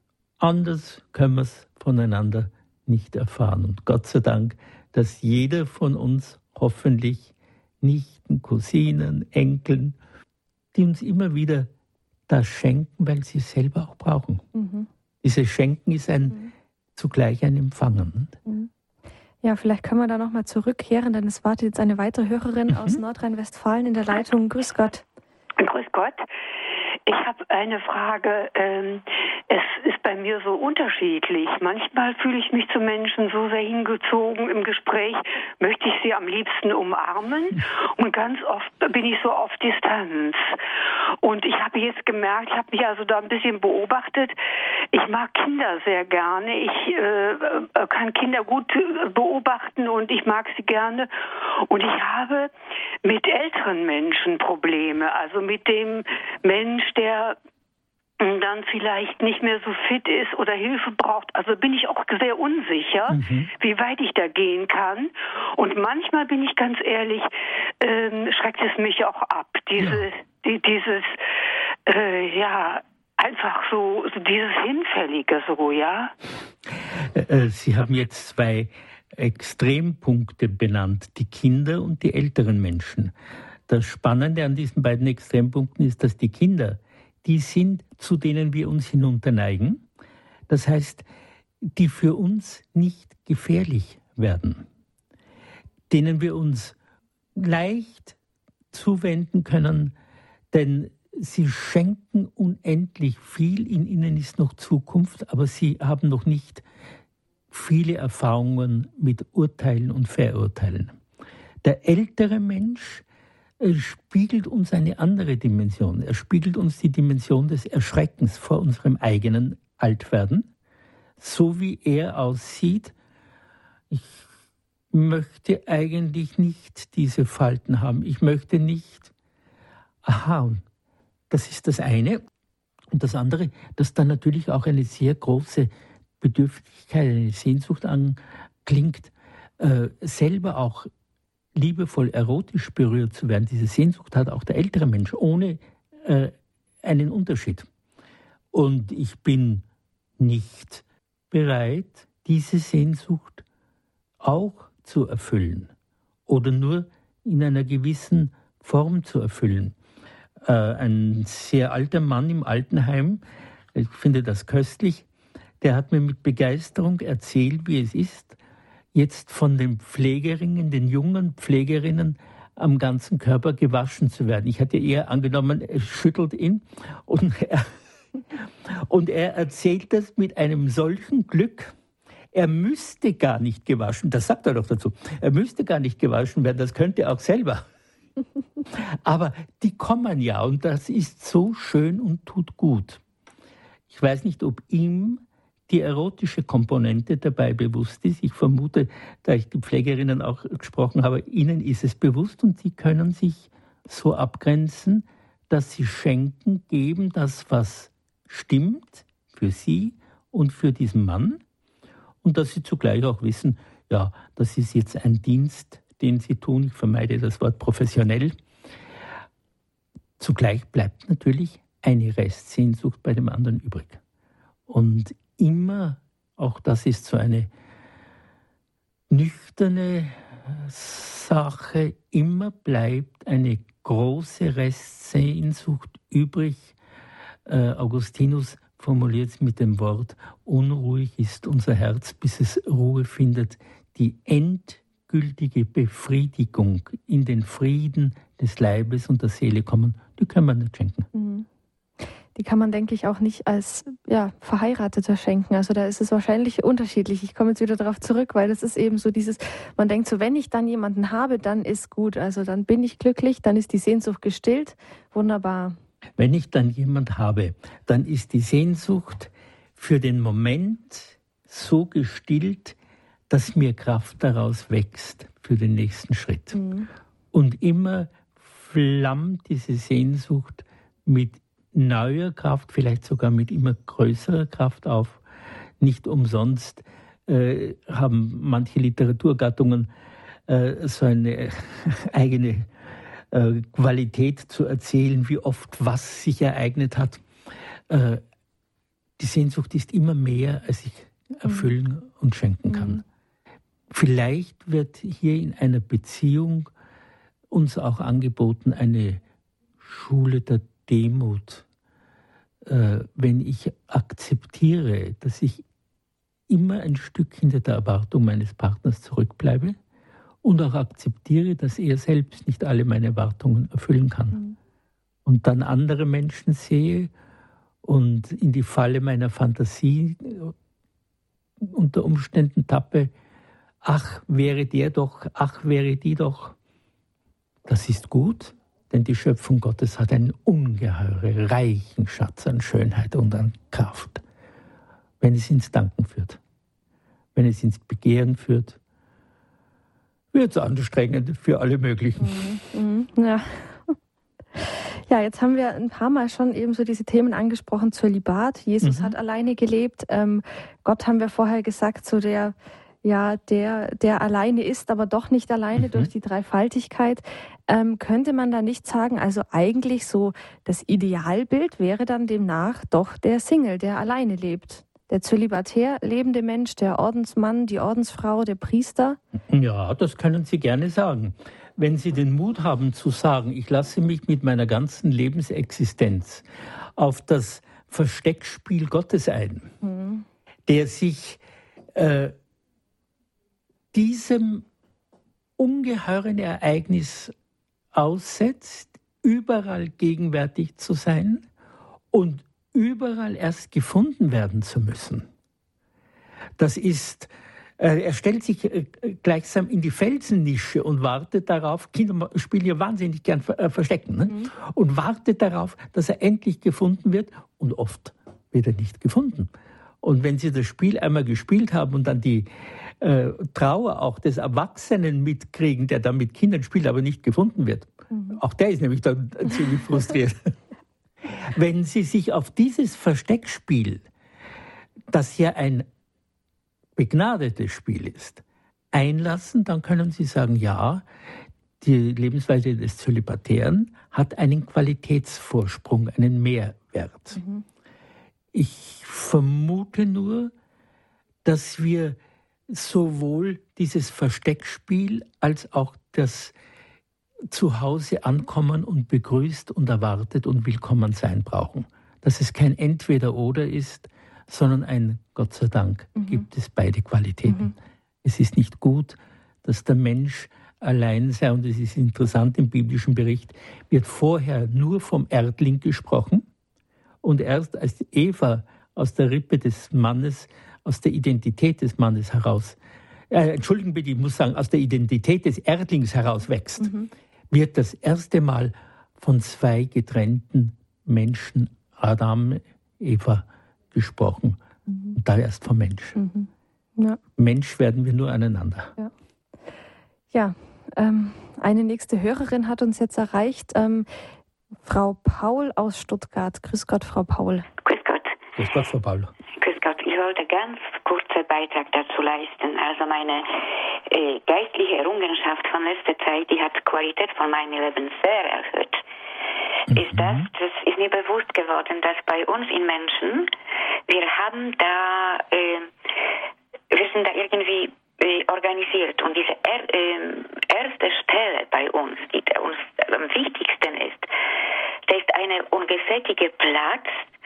Anders können wir es voneinander nicht erfahren. Und Gott sei Dank, dass jeder von uns hoffentlich Nichten, Cousinen, Enkeln, die uns immer wieder das schenken, weil sie es selber auch brauchen. Mhm. Dieses Schenken ist ein mhm. zugleich ein Empfangen. Mhm. Ja, vielleicht können wir da nochmal zurückkehren, denn es wartet jetzt eine weitere Hörerin mhm. aus Nordrhein-Westfalen in der Leitung. Grüß Gott. Grüß Gott. Ich habe eine Frage. Ähm, es ist bei mir so unterschiedlich. Manchmal fühle ich mich zu Menschen so sehr hingezogen im Gespräch, möchte ich sie am liebsten umarmen. Und ganz oft bin ich so auf Distanz. Und ich habe jetzt gemerkt, ich habe mich also da ein bisschen beobachtet. Ich mag Kinder sehr gerne. Ich äh, kann Kinder gut beobachten und ich mag sie gerne. Und ich habe mit älteren Menschen Probleme. Also mit dem Mensch, der dann vielleicht nicht mehr so fit ist oder Hilfe braucht. Also bin ich auch sehr unsicher, mhm. wie weit ich da gehen kann. Und manchmal, bin ich ganz ehrlich, ähm, schreckt es mich auch ab. Diese, ja. die, dieses, äh, ja, einfach so, so dieses Hinfällige so, ja. Sie haben jetzt zwei Extrempunkte benannt, die Kinder und die älteren Menschen. Das Spannende an diesen beiden Extrempunkten ist, dass die Kinder, die sind, zu denen wir uns hinunterneigen. Das heißt, die für uns nicht gefährlich werden, denen wir uns leicht zuwenden können, denn sie schenken unendlich viel, in ihnen ist noch Zukunft, aber sie haben noch nicht viele Erfahrungen mit Urteilen und Verurteilen. Der ältere Mensch spiegelt uns eine andere Dimension. Er spiegelt uns die Dimension des Erschreckens vor unserem eigenen Altwerden. So wie er aussieht, ich möchte eigentlich nicht diese Falten haben. Ich möchte nicht, aha, das ist das eine. Und das andere, dass da natürlich auch eine sehr große Bedürftigkeit, eine Sehnsucht anklingt, äh, selber auch liebevoll erotisch berührt zu werden. Diese Sehnsucht hat auch der ältere Mensch, ohne äh, einen Unterschied. Und ich bin nicht bereit, diese Sehnsucht auch zu erfüllen oder nur in einer gewissen Form zu erfüllen. Äh, ein sehr alter Mann im Altenheim, ich finde das köstlich, der hat mir mit Begeisterung erzählt, wie es ist, jetzt von den Pflegerinnen, den jungen Pflegerinnen am ganzen Körper gewaschen zu werden. Ich hatte eher angenommen, es schüttelt ihn. Und er, und er erzählt das mit einem solchen Glück. Er müsste gar nicht gewaschen, das sagt er doch dazu, er müsste gar nicht gewaschen werden, das könnte er auch selber. Aber die kommen ja und das ist so schön und tut gut. Ich weiß nicht, ob ihm die erotische Komponente dabei bewusst ist. Ich vermute, da ich die Pflegerinnen auch gesprochen habe, ihnen ist es bewusst und sie können sich so abgrenzen, dass sie schenken, geben das, was stimmt für sie und für diesen Mann und dass sie zugleich auch wissen, ja, das ist jetzt ein Dienst, den sie tun. Ich vermeide das Wort professionell. Zugleich bleibt natürlich eine Restsehnsucht bei dem anderen übrig. Und immer, auch das ist so eine nüchterne Sache, immer bleibt eine große Restsehnsucht übrig. Äh, Augustinus formuliert es mit dem Wort, unruhig ist unser Herz, bis es Ruhe findet. Die endgültige Befriedigung in den Frieden des Leibes und der Seele kommen, die kann man nicht schenken. Mhm. Die kann man, denke ich, auch nicht als ja, Verheirateter schenken. Also da ist es wahrscheinlich unterschiedlich. Ich komme jetzt wieder darauf zurück, weil das ist eben so dieses, man denkt so, wenn ich dann jemanden habe, dann ist gut. Also dann bin ich glücklich, dann ist die Sehnsucht gestillt. Wunderbar. Wenn ich dann jemand habe, dann ist die Sehnsucht für den Moment so gestillt, dass mir Kraft daraus wächst für den nächsten Schritt. Mhm. Und immer flammt diese Sehnsucht mit neuer Kraft, vielleicht sogar mit immer größerer Kraft auf. Nicht umsonst äh, haben manche Literaturgattungen äh, so eine eigene äh, Qualität zu erzählen, wie oft was sich ereignet hat. Äh, die Sehnsucht ist immer mehr, als ich erfüllen mhm. und schenken kann. Mhm. Vielleicht wird hier in einer Beziehung uns auch angeboten eine Schule der Demut, äh, wenn ich akzeptiere, dass ich immer ein Stück hinter der Erwartung meines Partners zurückbleibe und auch akzeptiere, dass er selbst nicht alle meine Erwartungen erfüllen kann. und dann andere Menschen sehe und in die Falle meiner Fantasie unter Umständen tappe, ach, wäre der doch, ach, wäre die doch. Das ist gut, denn die Schöpfung Gottes hat einen ungeheuren, reichen Schatz an Schönheit und an Kraft. Wenn es ins Danken führt, wenn es ins Begehren führt, wird es anstrengend für alle möglichen. Mhm, ja. Ja, jetzt haben wir ein paar Mal schon eben so diese Themen angesprochen, Zölibat. Jesus mhm. hat alleine gelebt. Ähm, Gott haben wir vorher gesagt, so der, ja, der, der alleine ist, aber doch nicht alleine mhm. durch die Dreifaltigkeit. Ähm, könnte man da nicht sagen, also eigentlich so das Idealbild wäre dann demnach doch der Single, der alleine lebt. Der zölibatär lebende Mensch, der Ordensmann, die Ordensfrau, der Priester? Ja, das können Sie gerne sagen. Wenn Sie den Mut haben zu sagen, ich lasse mich mit meiner ganzen Lebensexistenz auf das Versteckspiel Gottes ein, mhm. der sich äh, diesem ungeheuren Ereignis aussetzt, überall gegenwärtig zu sein und überall erst gefunden werden zu müssen. Das ist, äh, er stellt sich äh, gleichsam in die Felsennische und wartet darauf, Kinder spielen ja wahnsinnig gern äh, Verstecken, ne? Mhm. Und wartet darauf, dass er endlich gefunden wird und oft wird er nicht gefunden. Und wenn Sie das Spiel einmal gespielt haben und dann die äh, Trauer auch des Erwachsenen mitkriegen, der dann mit Kindern spielt, aber nicht gefunden wird, mhm. auch der ist nämlich dann ziemlich frustriert. Wenn Sie sich auf dieses Versteckspiel, das ja ein begnadetes Spiel ist, einlassen, dann können Sie sagen, ja, die Lebensweise des Zölibatären hat einen Qualitätsvorsprung, einen Mehrwert. Mhm. Ich vermute nur, dass wir sowohl dieses Versteckspiel als auch das zu Hause ankommen und begrüßt und erwartet und willkommen sein brauchen. Dass es kein Entweder-Oder ist, sondern ein Gott sei Dank mhm. gibt es beide Qualitäten. Mhm. Es ist nicht gut, dass der Mensch allein sei, und es ist interessant, im biblischen Bericht wird vorher nur vom Erdling gesprochen und erst als Eva aus der Rippe des Mannes, aus der Identität des Mannes heraus, äh, entschuldigen bitte, ich muss sagen, aus der Identität des Erdlings heraus wächst, mhm. wird das erste Mal von zwei getrennten Menschen, Adam, Eva, gesprochen. Mhm. Und da erst vom Mensch. Mhm. Ja. Mensch werden wir nur aneinander. Ja, ja ähm, eine nächste Hörerin hat uns jetzt erreicht. Ähm, Frau Paul aus Stuttgart. Grüß Gott, Frau Paul. Grüß Gott. Grüß Gott, Frau Paul. Grüß Gott. Ich wollte ganz kurzen Beitrag dazu leisten. Also meine äh, geistliche Errungenschaft von letzter Zeit, die hat die Qualität von meinem Leben sehr erhöht. Mhm. Ist das, das ist mir bewusst geworden, dass bei uns in Menschen, wir haben da, äh, wir sind da irgendwie äh, organisiert und diese er, äh, erste Stelle bei uns, die uns am wichtigsten ist, das ist eine ungesättigte Platz,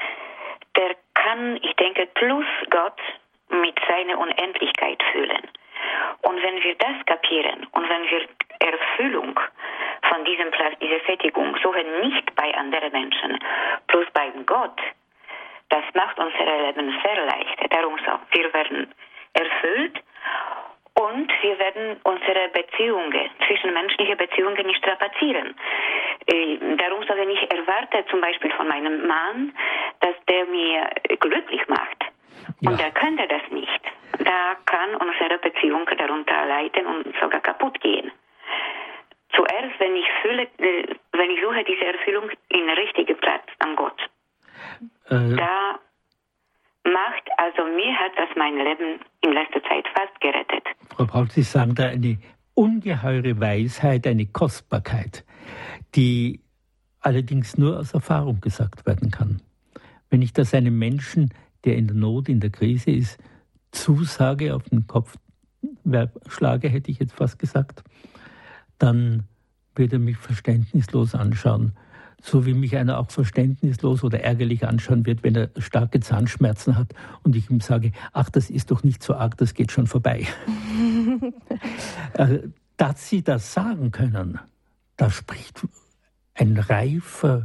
der kann, ich denke, plus Gott mit seiner Unendlichkeit fühlen. Und wenn wir das kapieren und wenn wir Erfüllung von diesem Platz, dieser Sättigung suchen, nicht bei anderen Menschen, bloß bei Gott, das macht unser Leben sehr leicht. Darum so, wir werden erfüllt und wir werden unsere Beziehungen, zwischenmenschliche Beziehungen nicht strapazieren. Äh, darum so, wenn ich erwarte zum Beispiel von meinem Mann, dass der mir glücklich macht, ja. und er könnte das nicht, da kann unsere Beziehung darunter leiden und sogar kaputt gehen. Zuerst, wenn ich fühle, äh, wenn ich suche diese Erfüllung in richtigen Platz an Gott, äh. da macht, also mir hat das mein Leben in letzter Zeit fast gerettet. Frau Paul, Sie sagen da eine ungeheure Weisheit, eine Kostbarkeit, die allerdings nur aus Erfahrung gesagt werden kann. Wenn ich das einem Menschen, der in der Not, in der Krise ist, zusage, auf den Kopf schlage, hätte ich jetzt fast gesagt, dann wird er mich verständnislos anschauen. So wie mich einer auch verständnislos oder ärgerlich anschauen wird, wenn er starke Zahnschmerzen hat und ich ihm sage, ach, das ist doch nicht so arg, das geht schon vorbei. äh, dass Sie das sagen können, da spricht ein reifer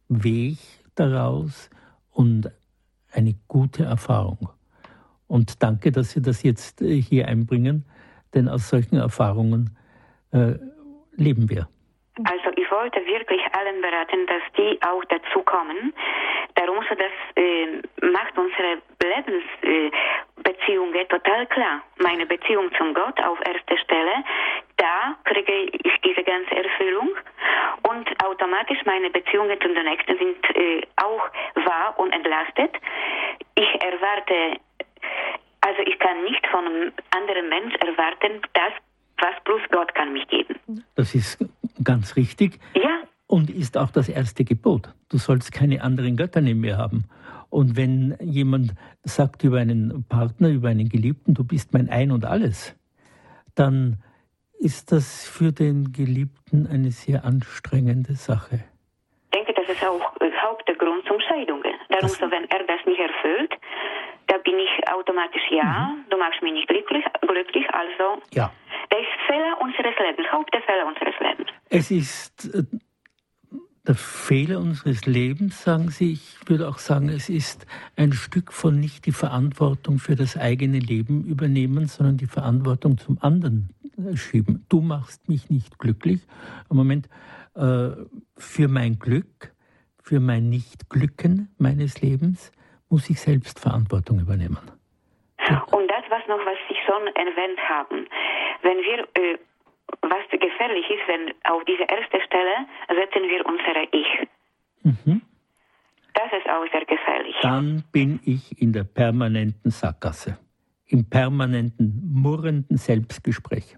Weg daraus und eine gute Erfahrung. Und danke, dass Sie das jetzt hier einbringen, denn aus solchen Erfahrungen äh, leben wir. Also ich wollte wirklich allen beraten, dass die auch dazu kommen. Darum so das äh, macht unsere Lebensbeziehungen äh, total klar. Meine Beziehung zum Gott auf erster Stelle, da kriege ich diese ganze Erfüllung und automatisch meine Beziehungen zu den Nächsten sind äh, auch wahr und entlastet. Ich erwarte, also ich kann nicht von einem anderen Mensch erwarten, das, was bloß Gott kann mich geben. Das ist ganz richtig. Ja. Und ist auch das erste Gebot. Du sollst keine anderen Götter neben mir haben. Und wenn jemand sagt über einen Partner, über einen Geliebten, du bist mein Ein und Alles, dann ist das für den Geliebten eine sehr anstrengende Sache. Ich denke, das ist auch äh, Hauptgrund zum Scheidungen. Darum, so, wenn er das nicht erfüllt, da bin ich automatisch ja, mhm. du machst mich nicht glücklich, glücklich also ja. Das ist Fehler unseres Lebens, Hauptfehler unseres Lebens. Es ist äh, der Fehler unseres Lebens, sagen Sie. Ich würde auch sagen, es ist ein Stück von nicht die Verantwortung für das eigene Leben übernehmen, sondern die Verantwortung zum anderen schieben. Du machst mich nicht glücklich. Im Moment, äh, für mein Glück, für mein Nicht-Glücken meines Lebens muss ich selbst Verantwortung übernehmen. Und das, was noch, was Sie schon erwähnt haben, wenn wir, äh, was gefährlich ist, wenn auf diese erste Stelle setzen wir unsere Ich. Mhm. Das ist auch sehr gefährlich. Dann bin ich in der permanenten Sackgasse, im permanenten, murrenden Selbstgespräch.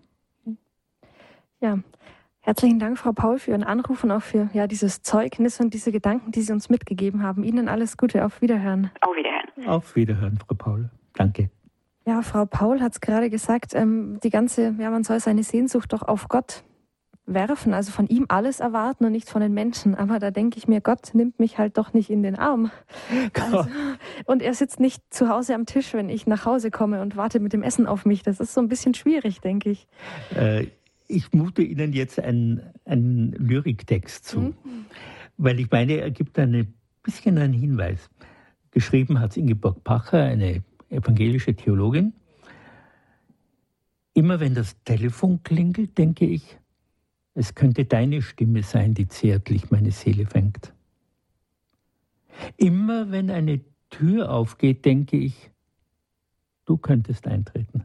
Ja, herzlichen Dank, Frau Paul, für Ihren Anruf und auch für ja, dieses Zeugnis und diese Gedanken, die Sie uns mitgegeben haben. Ihnen alles Gute, auf Wiederhören. Auf Wiederhören. Auf Wiederhören, Frau Paul. Danke. Ja, Frau Paul hat es gerade gesagt, ähm, die ganze, ja, man soll seine Sehnsucht doch auf Gott werfen, also von ihm alles erwarten und nicht von den Menschen. Aber da denke ich mir, Gott nimmt mich halt doch nicht in den Arm. Also, und er sitzt nicht zu Hause am Tisch, wenn ich nach Hause komme und wartet mit dem Essen auf mich. Das ist so ein bisschen schwierig, denke ich. Äh, ich mute Ihnen jetzt einen, einen Lyriktext zu, mhm. weil ich meine, er gibt ein bisschen einen Hinweis. Geschrieben hat es Ingeborg Pacher, eine evangelische Theologin. Immer wenn das Telefon klingelt, denke ich, es könnte deine Stimme sein, die zärtlich meine Seele fängt. Immer wenn eine Tür aufgeht, denke ich, du könntest eintreten.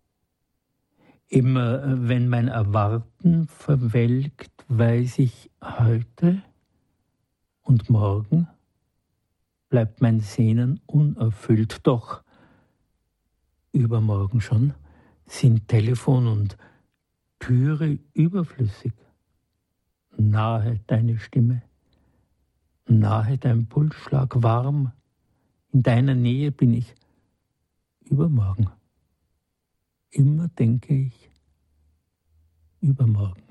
Immer wenn mein Erwarten verwelkt, weiß ich, heute und morgen bleibt mein Sehnen unerfüllt. Doch übermorgen schon sind Telefon und Türe überflüssig. Nahe deine Stimme, nahe dein Pulsschlag warm, in deiner Nähe bin ich übermorgen. Immer denke ich übermorgen.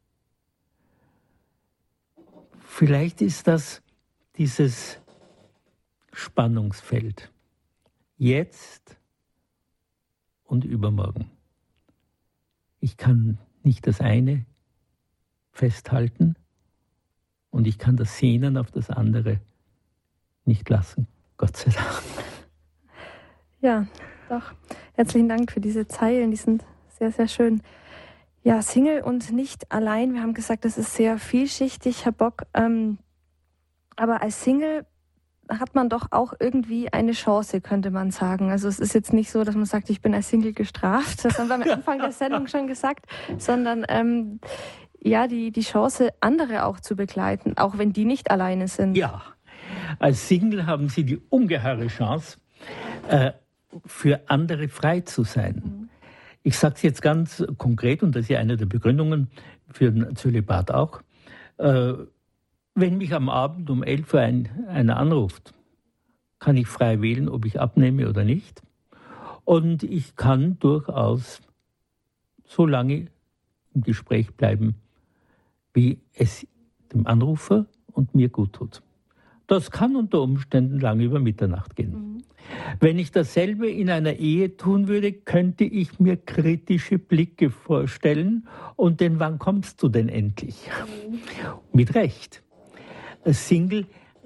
Vielleicht ist das dieses Spannungsfeld. Jetzt und übermorgen. Ich kann nicht das eine festhalten und ich kann das Sehnen auf das andere nicht lassen. Gott sei Dank. Ja, doch. Herzlichen Dank für diese Zeilen, die sind sehr, sehr schön. Ja, Single und nicht allein. Wir haben gesagt, das ist sehr vielschichtig, Herr Bock. Ähm, aber als Single hat man doch auch irgendwie eine Chance, könnte man sagen. Also es ist jetzt nicht so, dass man sagt, ich bin als Single gestraft. Das haben wir am Anfang der Sendung schon gesagt. Sondern ähm, ja, die, die Chance, andere auch zu begleiten, auch wenn die nicht alleine sind. Ja, als Single haben Sie die ungeheure Chance, äh, für andere frei zu sein. Mhm. Ich sage es jetzt ganz konkret, und das ist ja eine der Begründungen für den Zölibat auch. Äh, wenn mich am Abend um elf Uhr ein, einer anruft, kann ich frei wählen, ob ich abnehme oder nicht. Und ich kann durchaus so lange im Gespräch bleiben, wie es dem Anrufer und mir gut tut. Das kann unter Umständen lange über Mitternacht gehen. Mhm. Wenn ich dasselbe in einer Ehe tun würde, könnte ich mir kritische Blicke vorstellen und denn wann kommst du denn endlich? Mhm. Mit Recht. Als Single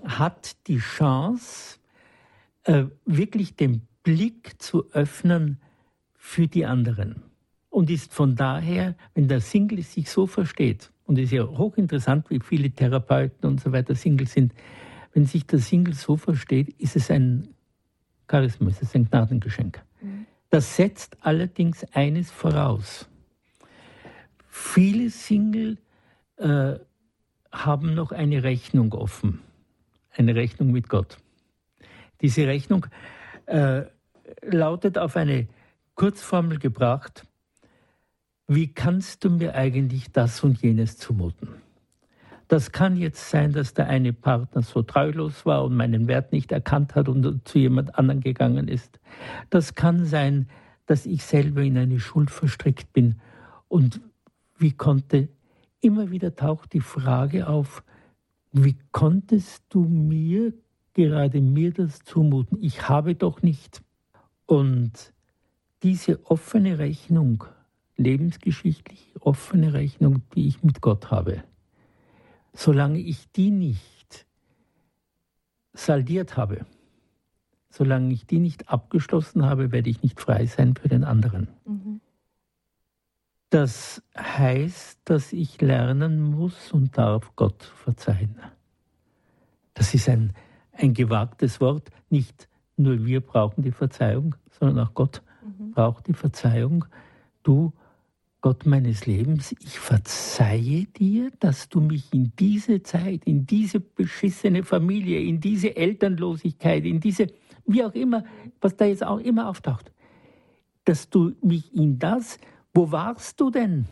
hat die Chance, äh, wirklich den Blick zu öffnen für die anderen. Und ist von daher, wenn der Single sich so versteht, und es ist ja hochinteressant, wie viele Therapeuten und so weiter Single sind, wenn sich der Single so versteht, ist es ein Charisma, ist es ein Gnadengeschenk. Mhm. Das setzt allerdings eines voraus. Viele Single äh, haben noch eine Rechnung offen, eine Rechnung mit Gott. Diese Rechnung äh, lautet auf eine Kurzformel gebracht: Wie kannst du mir eigentlich das und jenes zumuten? Das kann jetzt sein, dass der eine Partner so treulos war und meinen Wert nicht erkannt hat und zu jemand anderen gegangen ist. Das kann sein, dass ich selber in eine Schuld verstrickt bin. Und wie konnte, immer wieder taucht die Frage auf, wie konntest du mir, gerade mir das zumuten? Ich habe doch nicht. Und diese offene Rechnung, lebensgeschichtlich offene Rechnung, die ich mit Gott habe, solange ich die nicht saldiert habe, solange ich die nicht abgeschlossen habe, werde ich nicht frei sein für den anderen. Mhm. Das heißt, dass ich lernen muss und darf Gott verzeihen. Das ist ein, ein gewagtes Wort. Nicht nur wir brauchen die Verzeihung, sondern auch Gott mhm. braucht die Verzeihung. Du, Gott meines Lebens, ich verzeihe dir, dass du mich in diese Zeit, in diese beschissene Familie, in diese Elternlosigkeit, in diese, wie auch immer, was da jetzt auch immer auftaucht, dass du mich in das, wo warst du denn?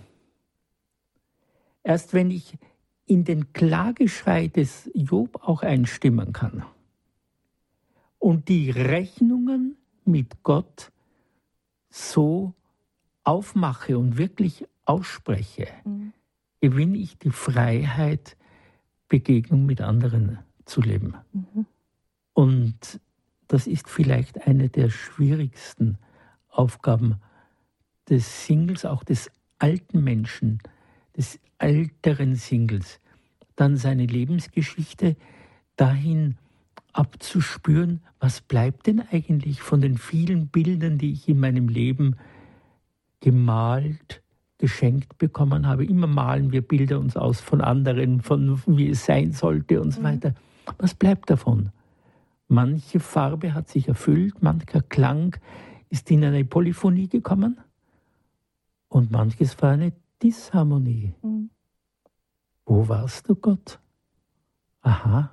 Erst wenn ich in den Klageschrei des Job auch einstimmen kann und die Rechnungen mit Gott so aufmache und wirklich ausspreche, mhm. gewinne ich die Freiheit, Begegnung mit anderen zu leben. Mhm. Und das ist vielleicht eine der schwierigsten Aufgaben des Singles, auch des alten Menschen, des älteren Singles, dann seine Lebensgeschichte dahin abzuspüren, was bleibt denn eigentlich von den vielen Bildern, die ich in meinem Leben gemalt, geschenkt bekommen habe. Immer malen wir Bilder uns aus von anderen, von wie es sein sollte und so mhm. weiter. Was bleibt davon? Manche Farbe hat sich erfüllt, mancher Klang ist in eine Polyphonie gekommen und manches war eine Disharmonie. Mhm. Wo warst du, Gott? Aha,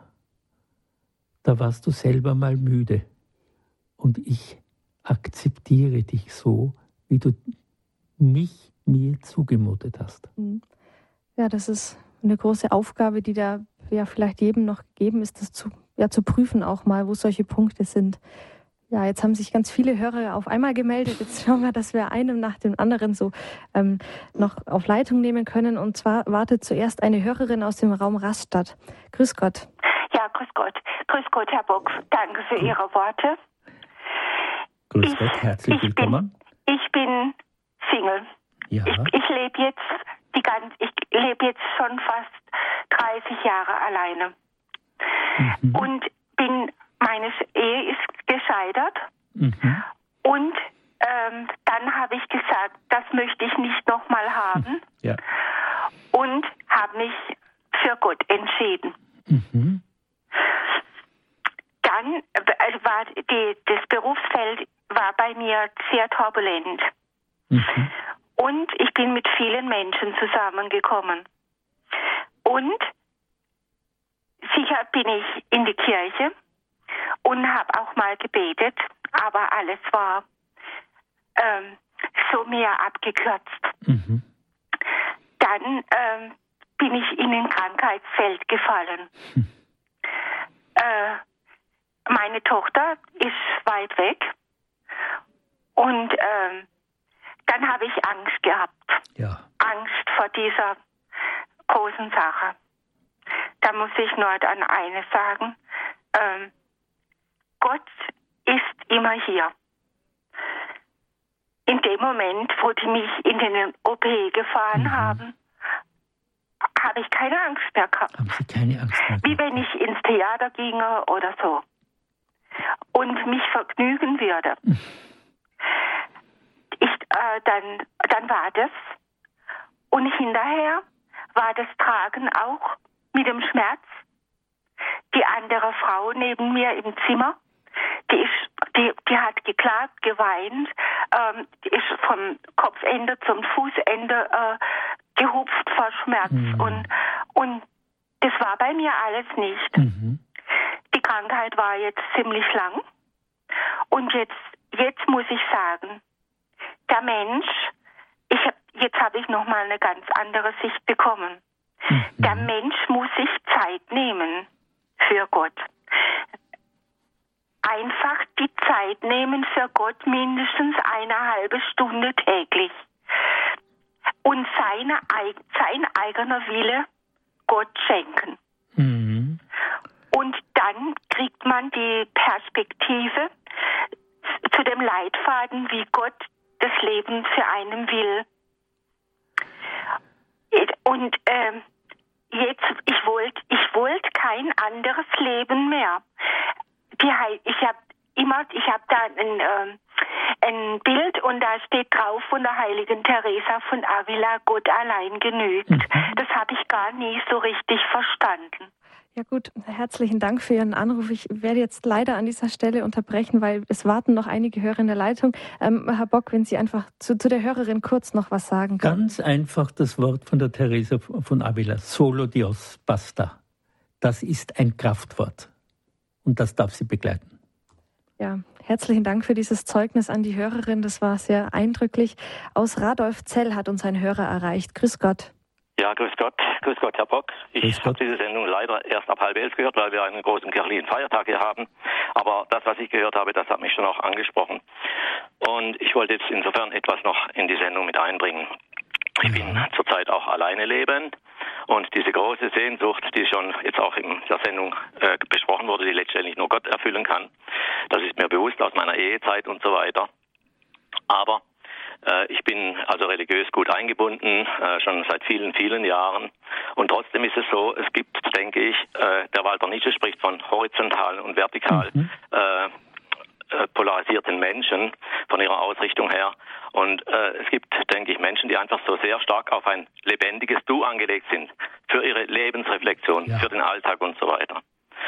da warst du selber mal müde und ich akzeptiere dich so, wie du mich mir zugemutet hast. Ja, das ist eine große Aufgabe, die da ja vielleicht jedem noch gegeben ist, das zu, ja, zu prüfen auch mal, wo solche Punkte sind. Ja, jetzt haben sich ganz viele Hörer auf einmal gemeldet. Jetzt schauen wir, dass wir einem nach dem anderen so ähm, noch auf Leitung nehmen können. Und zwar wartet zuerst eine Hörerin aus dem Raum Rastatt. Grüß Gott. Ja, grüß Gott. Grüß Gott, Herr Bock. Danke für Ihre Worte. Grüß Gott, herzlich ich willkommen. Bin, ich bin Single. Ja. Ich, ich lebe jetzt die ganz, ich lebe jetzt schon fast dreißig Jahre alleine. Mhm. Und bin, meine Ehe ist gescheitert. Mhm. Und ähm, dann habe ich gesagt, das möchte ich nicht nochmal haben. Ja. Und habe mich für Gott entschieden. Mhm. Dann also war die, das Berufsfeld war bei mir sehr turbulent. Mhm. Und ich bin mit vielen Menschen zusammengekommen. Und sicher bin ich in die Kirche und habe auch mal gebetet, aber alles war ähm, so mehr abgekürzt. Mhm. Dann ähm, bin ich in ein Krankheitsfeld gefallen. Mhm. Äh, meine Tochter ist weit weg und ähm, dann habe ich Angst gehabt. Ja. Angst vor dieser großen Sache. Da muss ich nur dann eines sagen. Ähm, Gott ist immer hier. In dem Moment, wo die mich in den O P gefahren mhm. haben, habe ich keine Angst mehr gehabt. Haben Sie keine Angst mehr gehabt? Wie wenn ich ins Theater ginge oder so und mich vergnügen würde. Ich, äh, dann, dann war das. Und hinterher war das Tragen auch mit dem Schmerz. Die andere Frau neben mir im Zimmer, die, ist, die, die hat geklagt, geweint, ähm, die ist vom Kopfende zum Fußende äh, gehupft vor Schmerz. Mhm. Und, und das war bei mir alles nicht. Mhm. Die Krankheit war jetzt ziemlich lang. Und jetzt, jetzt muss ich sagen, der Mensch, ich hab, jetzt habe ich nochmal eine ganz andere Sicht bekommen. Mhm. Der Mensch muss sich Zeit nehmen für Gott. Einfach die Zeit nehmen für Gott, mindestens eine halbe Stunde täglich. Und seine, sein eigener Wille Gott schenken. Mhm. Und dann kriegt man die Perspektive zu dem Leitfaden, wie Gott das Leben für einen will. Und äh, jetzt, ich wollte ich wollt kein anderes Leben mehr. Die, ich habe immer, ich habe da ein, äh, ein Bild und da steht drauf von der heiligen Teresa von Avila, Gott allein genügt. Mhm. Das habe ich gar nie so richtig verstanden. Ja gut, herzlichen Dank für Ihren Anruf. Ich werde jetzt leider an dieser Stelle unterbrechen, weil es warten noch einige Hörer in der Leitung. Ähm, Herr Bock, wenn Sie einfach zu, zu der Hörerin kurz noch was sagen können. Ganz einfach das Wort von der Teresa von Avila, solo Dios, basta. Das ist ein Kraftwort und das darf sie begleiten. Ja, herzlichen Dank für dieses Zeugnis an die Hörerin. Das war sehr eindrücklich. Aus Radolfzell hat uns ein Hörer erreicht. Grüß Gott. Ja, grüß Gott. Grüß Gott, Herr Bock. Ich habe diese Sendung leider erst ab halb elf gehört, weil wir einen großen kirchlichen Feiertag hier haben. Aber das, was ich gehört habe, das hat mich schon auch angesprochen. Und ich wollte jetzt insofern etwas noch in die Sendung mit einbringen. Ich bin zurzeit auch alleine lebend. Und diese große Sehnsucht, die schon jetzt auch in der Sendung äh, besprochen wurde, die letztendlich nur Gott erfüllen kann, das ist mir bewusst aus meiner Ehezeit und so weiter. Aber ich bin also religiös gut eingebunden, schon seit vielen, vielen Jahren. Und trotzdem ist es so, es gibt, denke ich, der Walter Nietzsche spricht von horizontalen und vertikal mhm. äh, polarisierten Menschen von ihrer Ausrichtung her. Und äh, es gibt, denke ich, Menschen, die einfach so sehr stark auf ein lebendiges Du angelegt sind, für ihre Lebensreflexion, ja. für den Alltag und so weiter.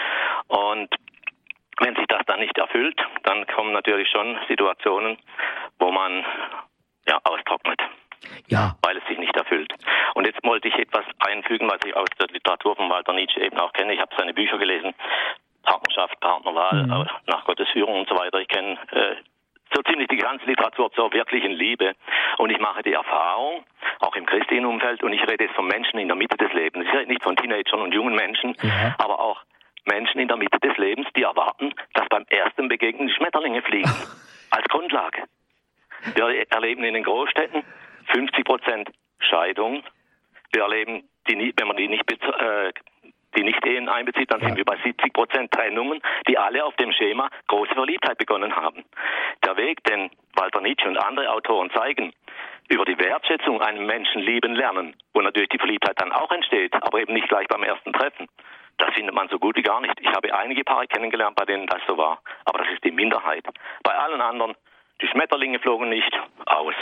Und wenn sich das dann nicht erfüllt, dann kommen natürlich schon Situationen, wo man ja, austrocknet, ja. weil es sich nicht erfüllt. Und jetzt wollte ich etwas einfügen, was ich aus der Literatur von Walter Nietzsche eben auch kenne. Ich habe seine Bücher gelesen, Partnerschaft, Partnerwahl, mhm. nach Gottes Führung und so weiter. Ich kenne äh, so ziemlich die ganze Literatur zur wirklichen Liebe. Und ich mache die Erfahrung, auch im christlichen Umfeld, und ich rede jetzt von Menschen in der Mitte des Lebens. Ich rede nicht von Teenagern und jungen Menschen, ja. aber auch Menschen in der Mitte des Lebens, die erwarten, dass beim ersten Begegnen die Schmetterlinge fliegen. Als Grundlage. Wir erleben in den Großstädten fünfzig Prozent Scheidung. Wir erleben, die, wenn man die nicht, äh, die Nicht-Ehen einbezieht, dann ja. sind wir bei siebzig Prozent Trennungen, die alle auf dem Schema große Verliebtheit begonnen haben. Der Weg, den Walter Nietzsche und andere Autoren zeigen, über die Wertschätzung einen Menschen lieben lernen, wo natürlich die Verliebtheit dann auch entsteht, aber eben nicht gleich beim ersten Treffen, das findet man so gut wie gar nicht. Ich habe einige Paare kennengelernt, bei denen das so war, aber das ist die Minderheit. Bei allen anderen, die Schmetterlinge flogen nicht aus.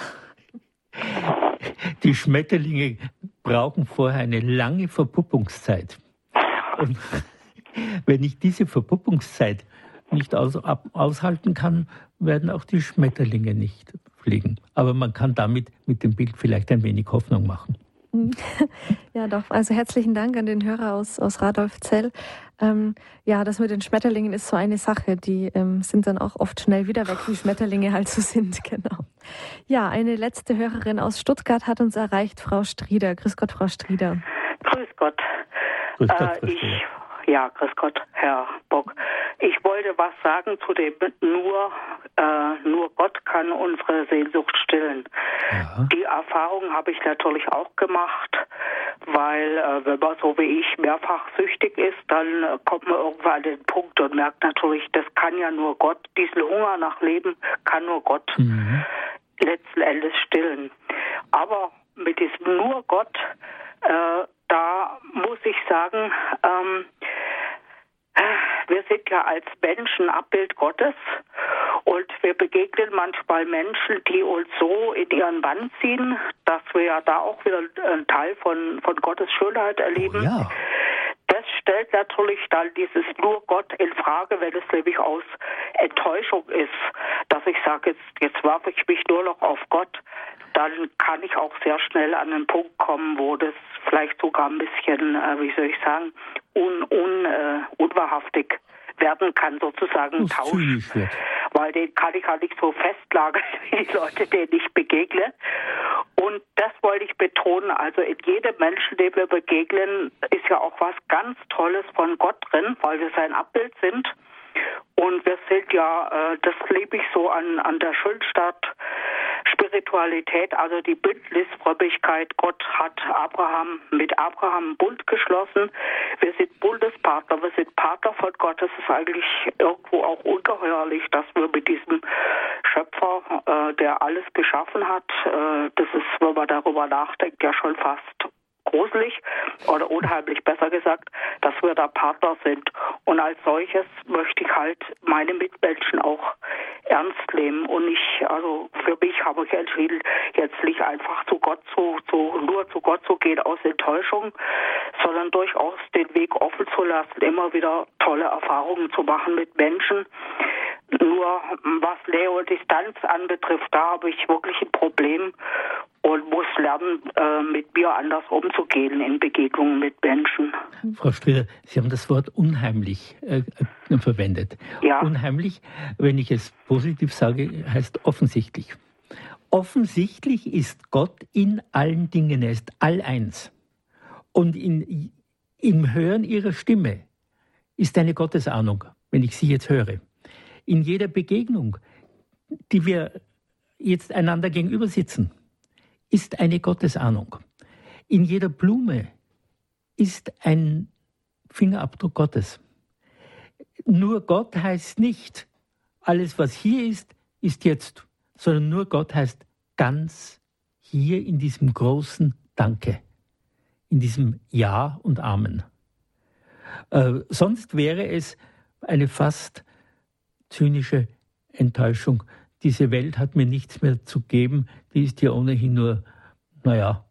Die Schmetterlinge brauchen vorher eine lange Verpuppungszeit. Und wenn ich diese Verpuppungszeit nicht aus, ab, aushalten kann, werden auch die Schmetterlinge nicht fliegen. Aber man kann damit mit dem Bild vielleicht ein wenig Hoffnung machen. Ja, doch. Also herzlichen Dank an den Hörer aus, aus Radolfzell. Ähm, ja, das mit den Schmetterlingen ist so eine Sache. Die ähm, sind dann auch oft schnell wieder weg, wie Schmetterlinge halt so sind. Genau. Ja, eine letzte Hörerin aus Stuttgart hat uns erreicht, Frau Strieder. Grüß Gott, Frau Strieder. Grüß Gott. Grüß Gott, Frau äh, ich, ja, grüß Gott, Herr Bock. Ich wollte was sagen zu dem nur, äh, nur Gott kann unsere Sehnsucht stillen. Ja. Die Erfahrung habe ich natürlich auch gemacht, weil äh, wenn man so wie ich mehrfach süchtig ist, dann äh, kommt man irgendwann an den Punkt und merkt natürlich, das kann ja nur Gott, diesen Hunger nach Leben kann nur Gott mhm. letzten Endes stillen. Aber mit diesem nur Gott, äh, da muss ich sagen, ähm, wir sind ja als Menschen Abbild Gottes und wir begegnen manchmal Menschen, die uns so in ihren Bann ziehen, dass wir ja da auch wieder einen Teil von, von Gottes Schönheit erleben. Oh ja. Das stellt natürlich dann dieses nur Gott in Frage, wenn es nämlich aus Enttäuschung ist, dass ich sage, jetzt, jetzt werfe ich mich nur noch auf Gott, dann kann ich auch sehr schnell an einen Punkt kommen, wo das vielleicht sogar ein bisschen, äh, wie soll ich sagen, un, un, äh, unwahrhaftig werden kann, sozusagen Tausch. Weil den kann ich ja nicht so festlagern, wie die Leute, denen ich begegne. Und das wollte ich betonen, also in jedem Menschen, dem wir begegnen, ist ja auch was ganz Tolles von Gott drin, weil wir sein Abbild sind. Und wir sind ja, äh, das liebe ich so an, an der Schönstadt, Spiritualität, also die Bündnisfrömmigkeit. Gott hat Abraham mit Abraham einen Bund geschlossen. Wir sind Bundespartner, wir sind Partner von Gott. Das ist eigentlich irgendwo auch ungeheuerlich, dass wir mit diesem Schöpfer, äh, der alles geschaffen hat, äh, das ist, wenn man darüber nachdenkt, ja schon fast gruselig oder unheimlich, besser gesagt, dass wir da Partner sind. Und als solches möchte ich halt meine Mitmenschen auch ernst nehmen. Und ich, also für mich habe ich entschieden, jetzt nicht einfach zu Gott zu, zu nur zu Gott zu gehen aus Enttäuschung, sondern durchaus den Weg offen zu lassen, immer wieder tolle Erfahrungen zu machen mit Menschen. Nur was Nähe und Distanz anbetrifft, da habe ich wirklich ein Problem und muss lernen, äh, mit mir anders umzugehen in Begegnungen mit Menschen. Frau Strieder, Sie haben das Wort unheimlich äh, verwendet. Ja. Unheimlich, wenn ich es positiv sage, heißt offensichtlich. Offensichtlich ist Gott in allen Dingen, er ist alleins. Und in, im Hören Ihrer Stimme ist eine Gottesahnung, wenn ich Sie jetzt höre. In jeder Begegnung, die wir jetzt einander gegenüber sitzen, ist eine Gottesahnung. In jeder Blume ist ein Fingerabdruck Gottes. Nur Gott heißt nicht, alles was hier ist, ist jetzt, sondern nur Gott heißt ganz hier in diesem großen Danke, in diesem Ja und Amen. Äh, sonst wäre es eine fast zynische Enttäuschung. Diese Welt hat mir nichts mehr zu geben, die ist ja ohnehin nur, naja,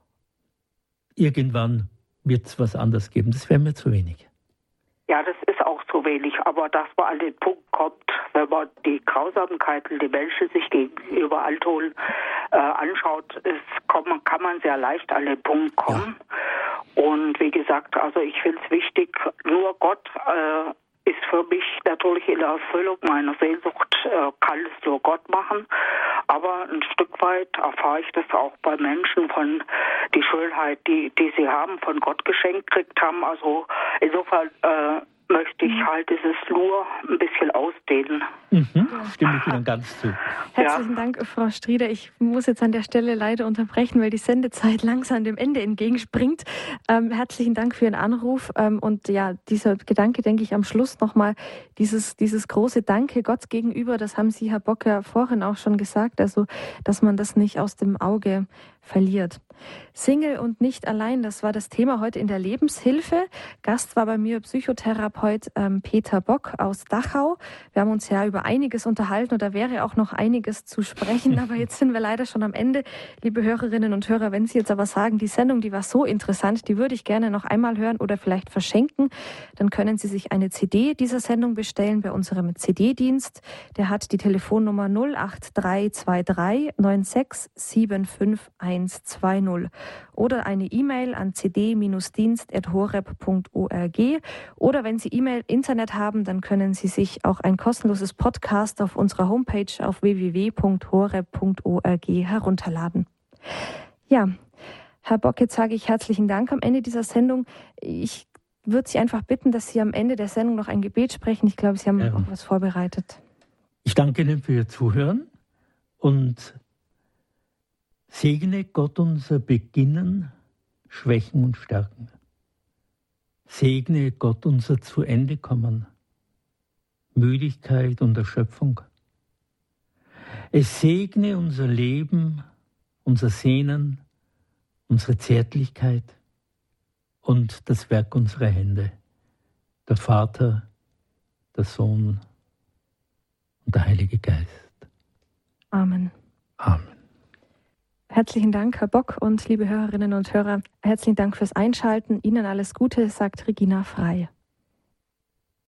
irgendwann wird es was anderes geben. Das wäre mir zu wenig. Ja, das ist auch zu wenig, aber dass man an den Punkt kommt, wenn man die Grausamkeiten, die Menschen sich gegenüber antun, äh, anschaut, ist, kann, kann man sehr leicht an den Punkt kommen. Ja. Und wie gesagt, also ich finde es wichtig, nur Gott äh, ist für mich natürlich in der Erfüllung meiner Sehnsucht, äh, kann es nur Gott machen. Aber ein Stück weit erfahre ich das auch bei Menschen von die Schönheit, die, die sie haben, von Gott geschenkt gekriegt haben. Also insofern äh, möchte ich halt dieses nur ein bisschen ausdehnen. Mhm, stimme ich Ihnen ganz zu. Herzlichen ja. Dank, Frau Strieder. Ich muss jetzt an der Stelle leider unterbrechen, weil die Sendezeit langsam dem Ende entgegenspringt. Ähm, herzlichen Dank für Ihren Anruf. Ähm, und ja, dieser Gedanke, denke ich, am Schluss nochmal, dieses, dieses große Danke Gott gegenüber, das haben Sie, Herr Bock, ja vorhin auch schon gesagt, also, dass man das nicht aus dem Auge verliert. Single und nicht allein, das war das Thema heute in der Lebenshilfe. Gast war bei mir Psychotherapeut ähm, Peter Bock aus Dachau. Wir haben uns ja über einiges unterhalten und da wäre auch noch einiges zu sprechen, aber jetzt sind wir leider schon am Ende. Liebe Hörerinnen und Hörer, wenn Sie jetzt aber sagen, die Sendung, die war so interessant, die würde ich gerne noch einmal hören oder vielleicht verschenken, dann können Sie sich eine C D dieser Sendung bestellen bei unserem C D-Dienst. Der hat die Telefonnummer null acht drei zwei drei neun sechs sieben fünf eins zwei null oder eine E-Mail an c d Dienst at horeb punkt org oder wenn Sie E-Mail Internet haben, dann können Sie sich auch ein kostenloses Podcast auf unserer Homepage auf w w w punkt horeb punkt org herunterladen. Ja, Herr Bock, jetzt sage ich herzlichen Dank am Ende dieser Sendung. Ich würde Sie einfach bitten, dass Sie am Ende der Sendung noch ein Gebet sprechen. Ich glaube, Sie haben ja. auch was vorbereitet. Ich danke Ihnen für Ihr Zuhören und segne Gott unser Beginnen, Schwächen und Stärken. Segne Gott unser zu Ende kommen, Müdigkeit und Erschöpfung. Es segne unser Leben, unser Sehnen, unsere Zärtlichkeit, und das Werk unserer Hände. Der Vater, der Sohn und der Heilige Geist. Amen. Amen. Herzlichen Dank, Herr Bock, und liebe Hörerinnen und Hörer, herzlichen Dank fürs Einschalten. Ihnen alles Gute, sagt Regina Frei.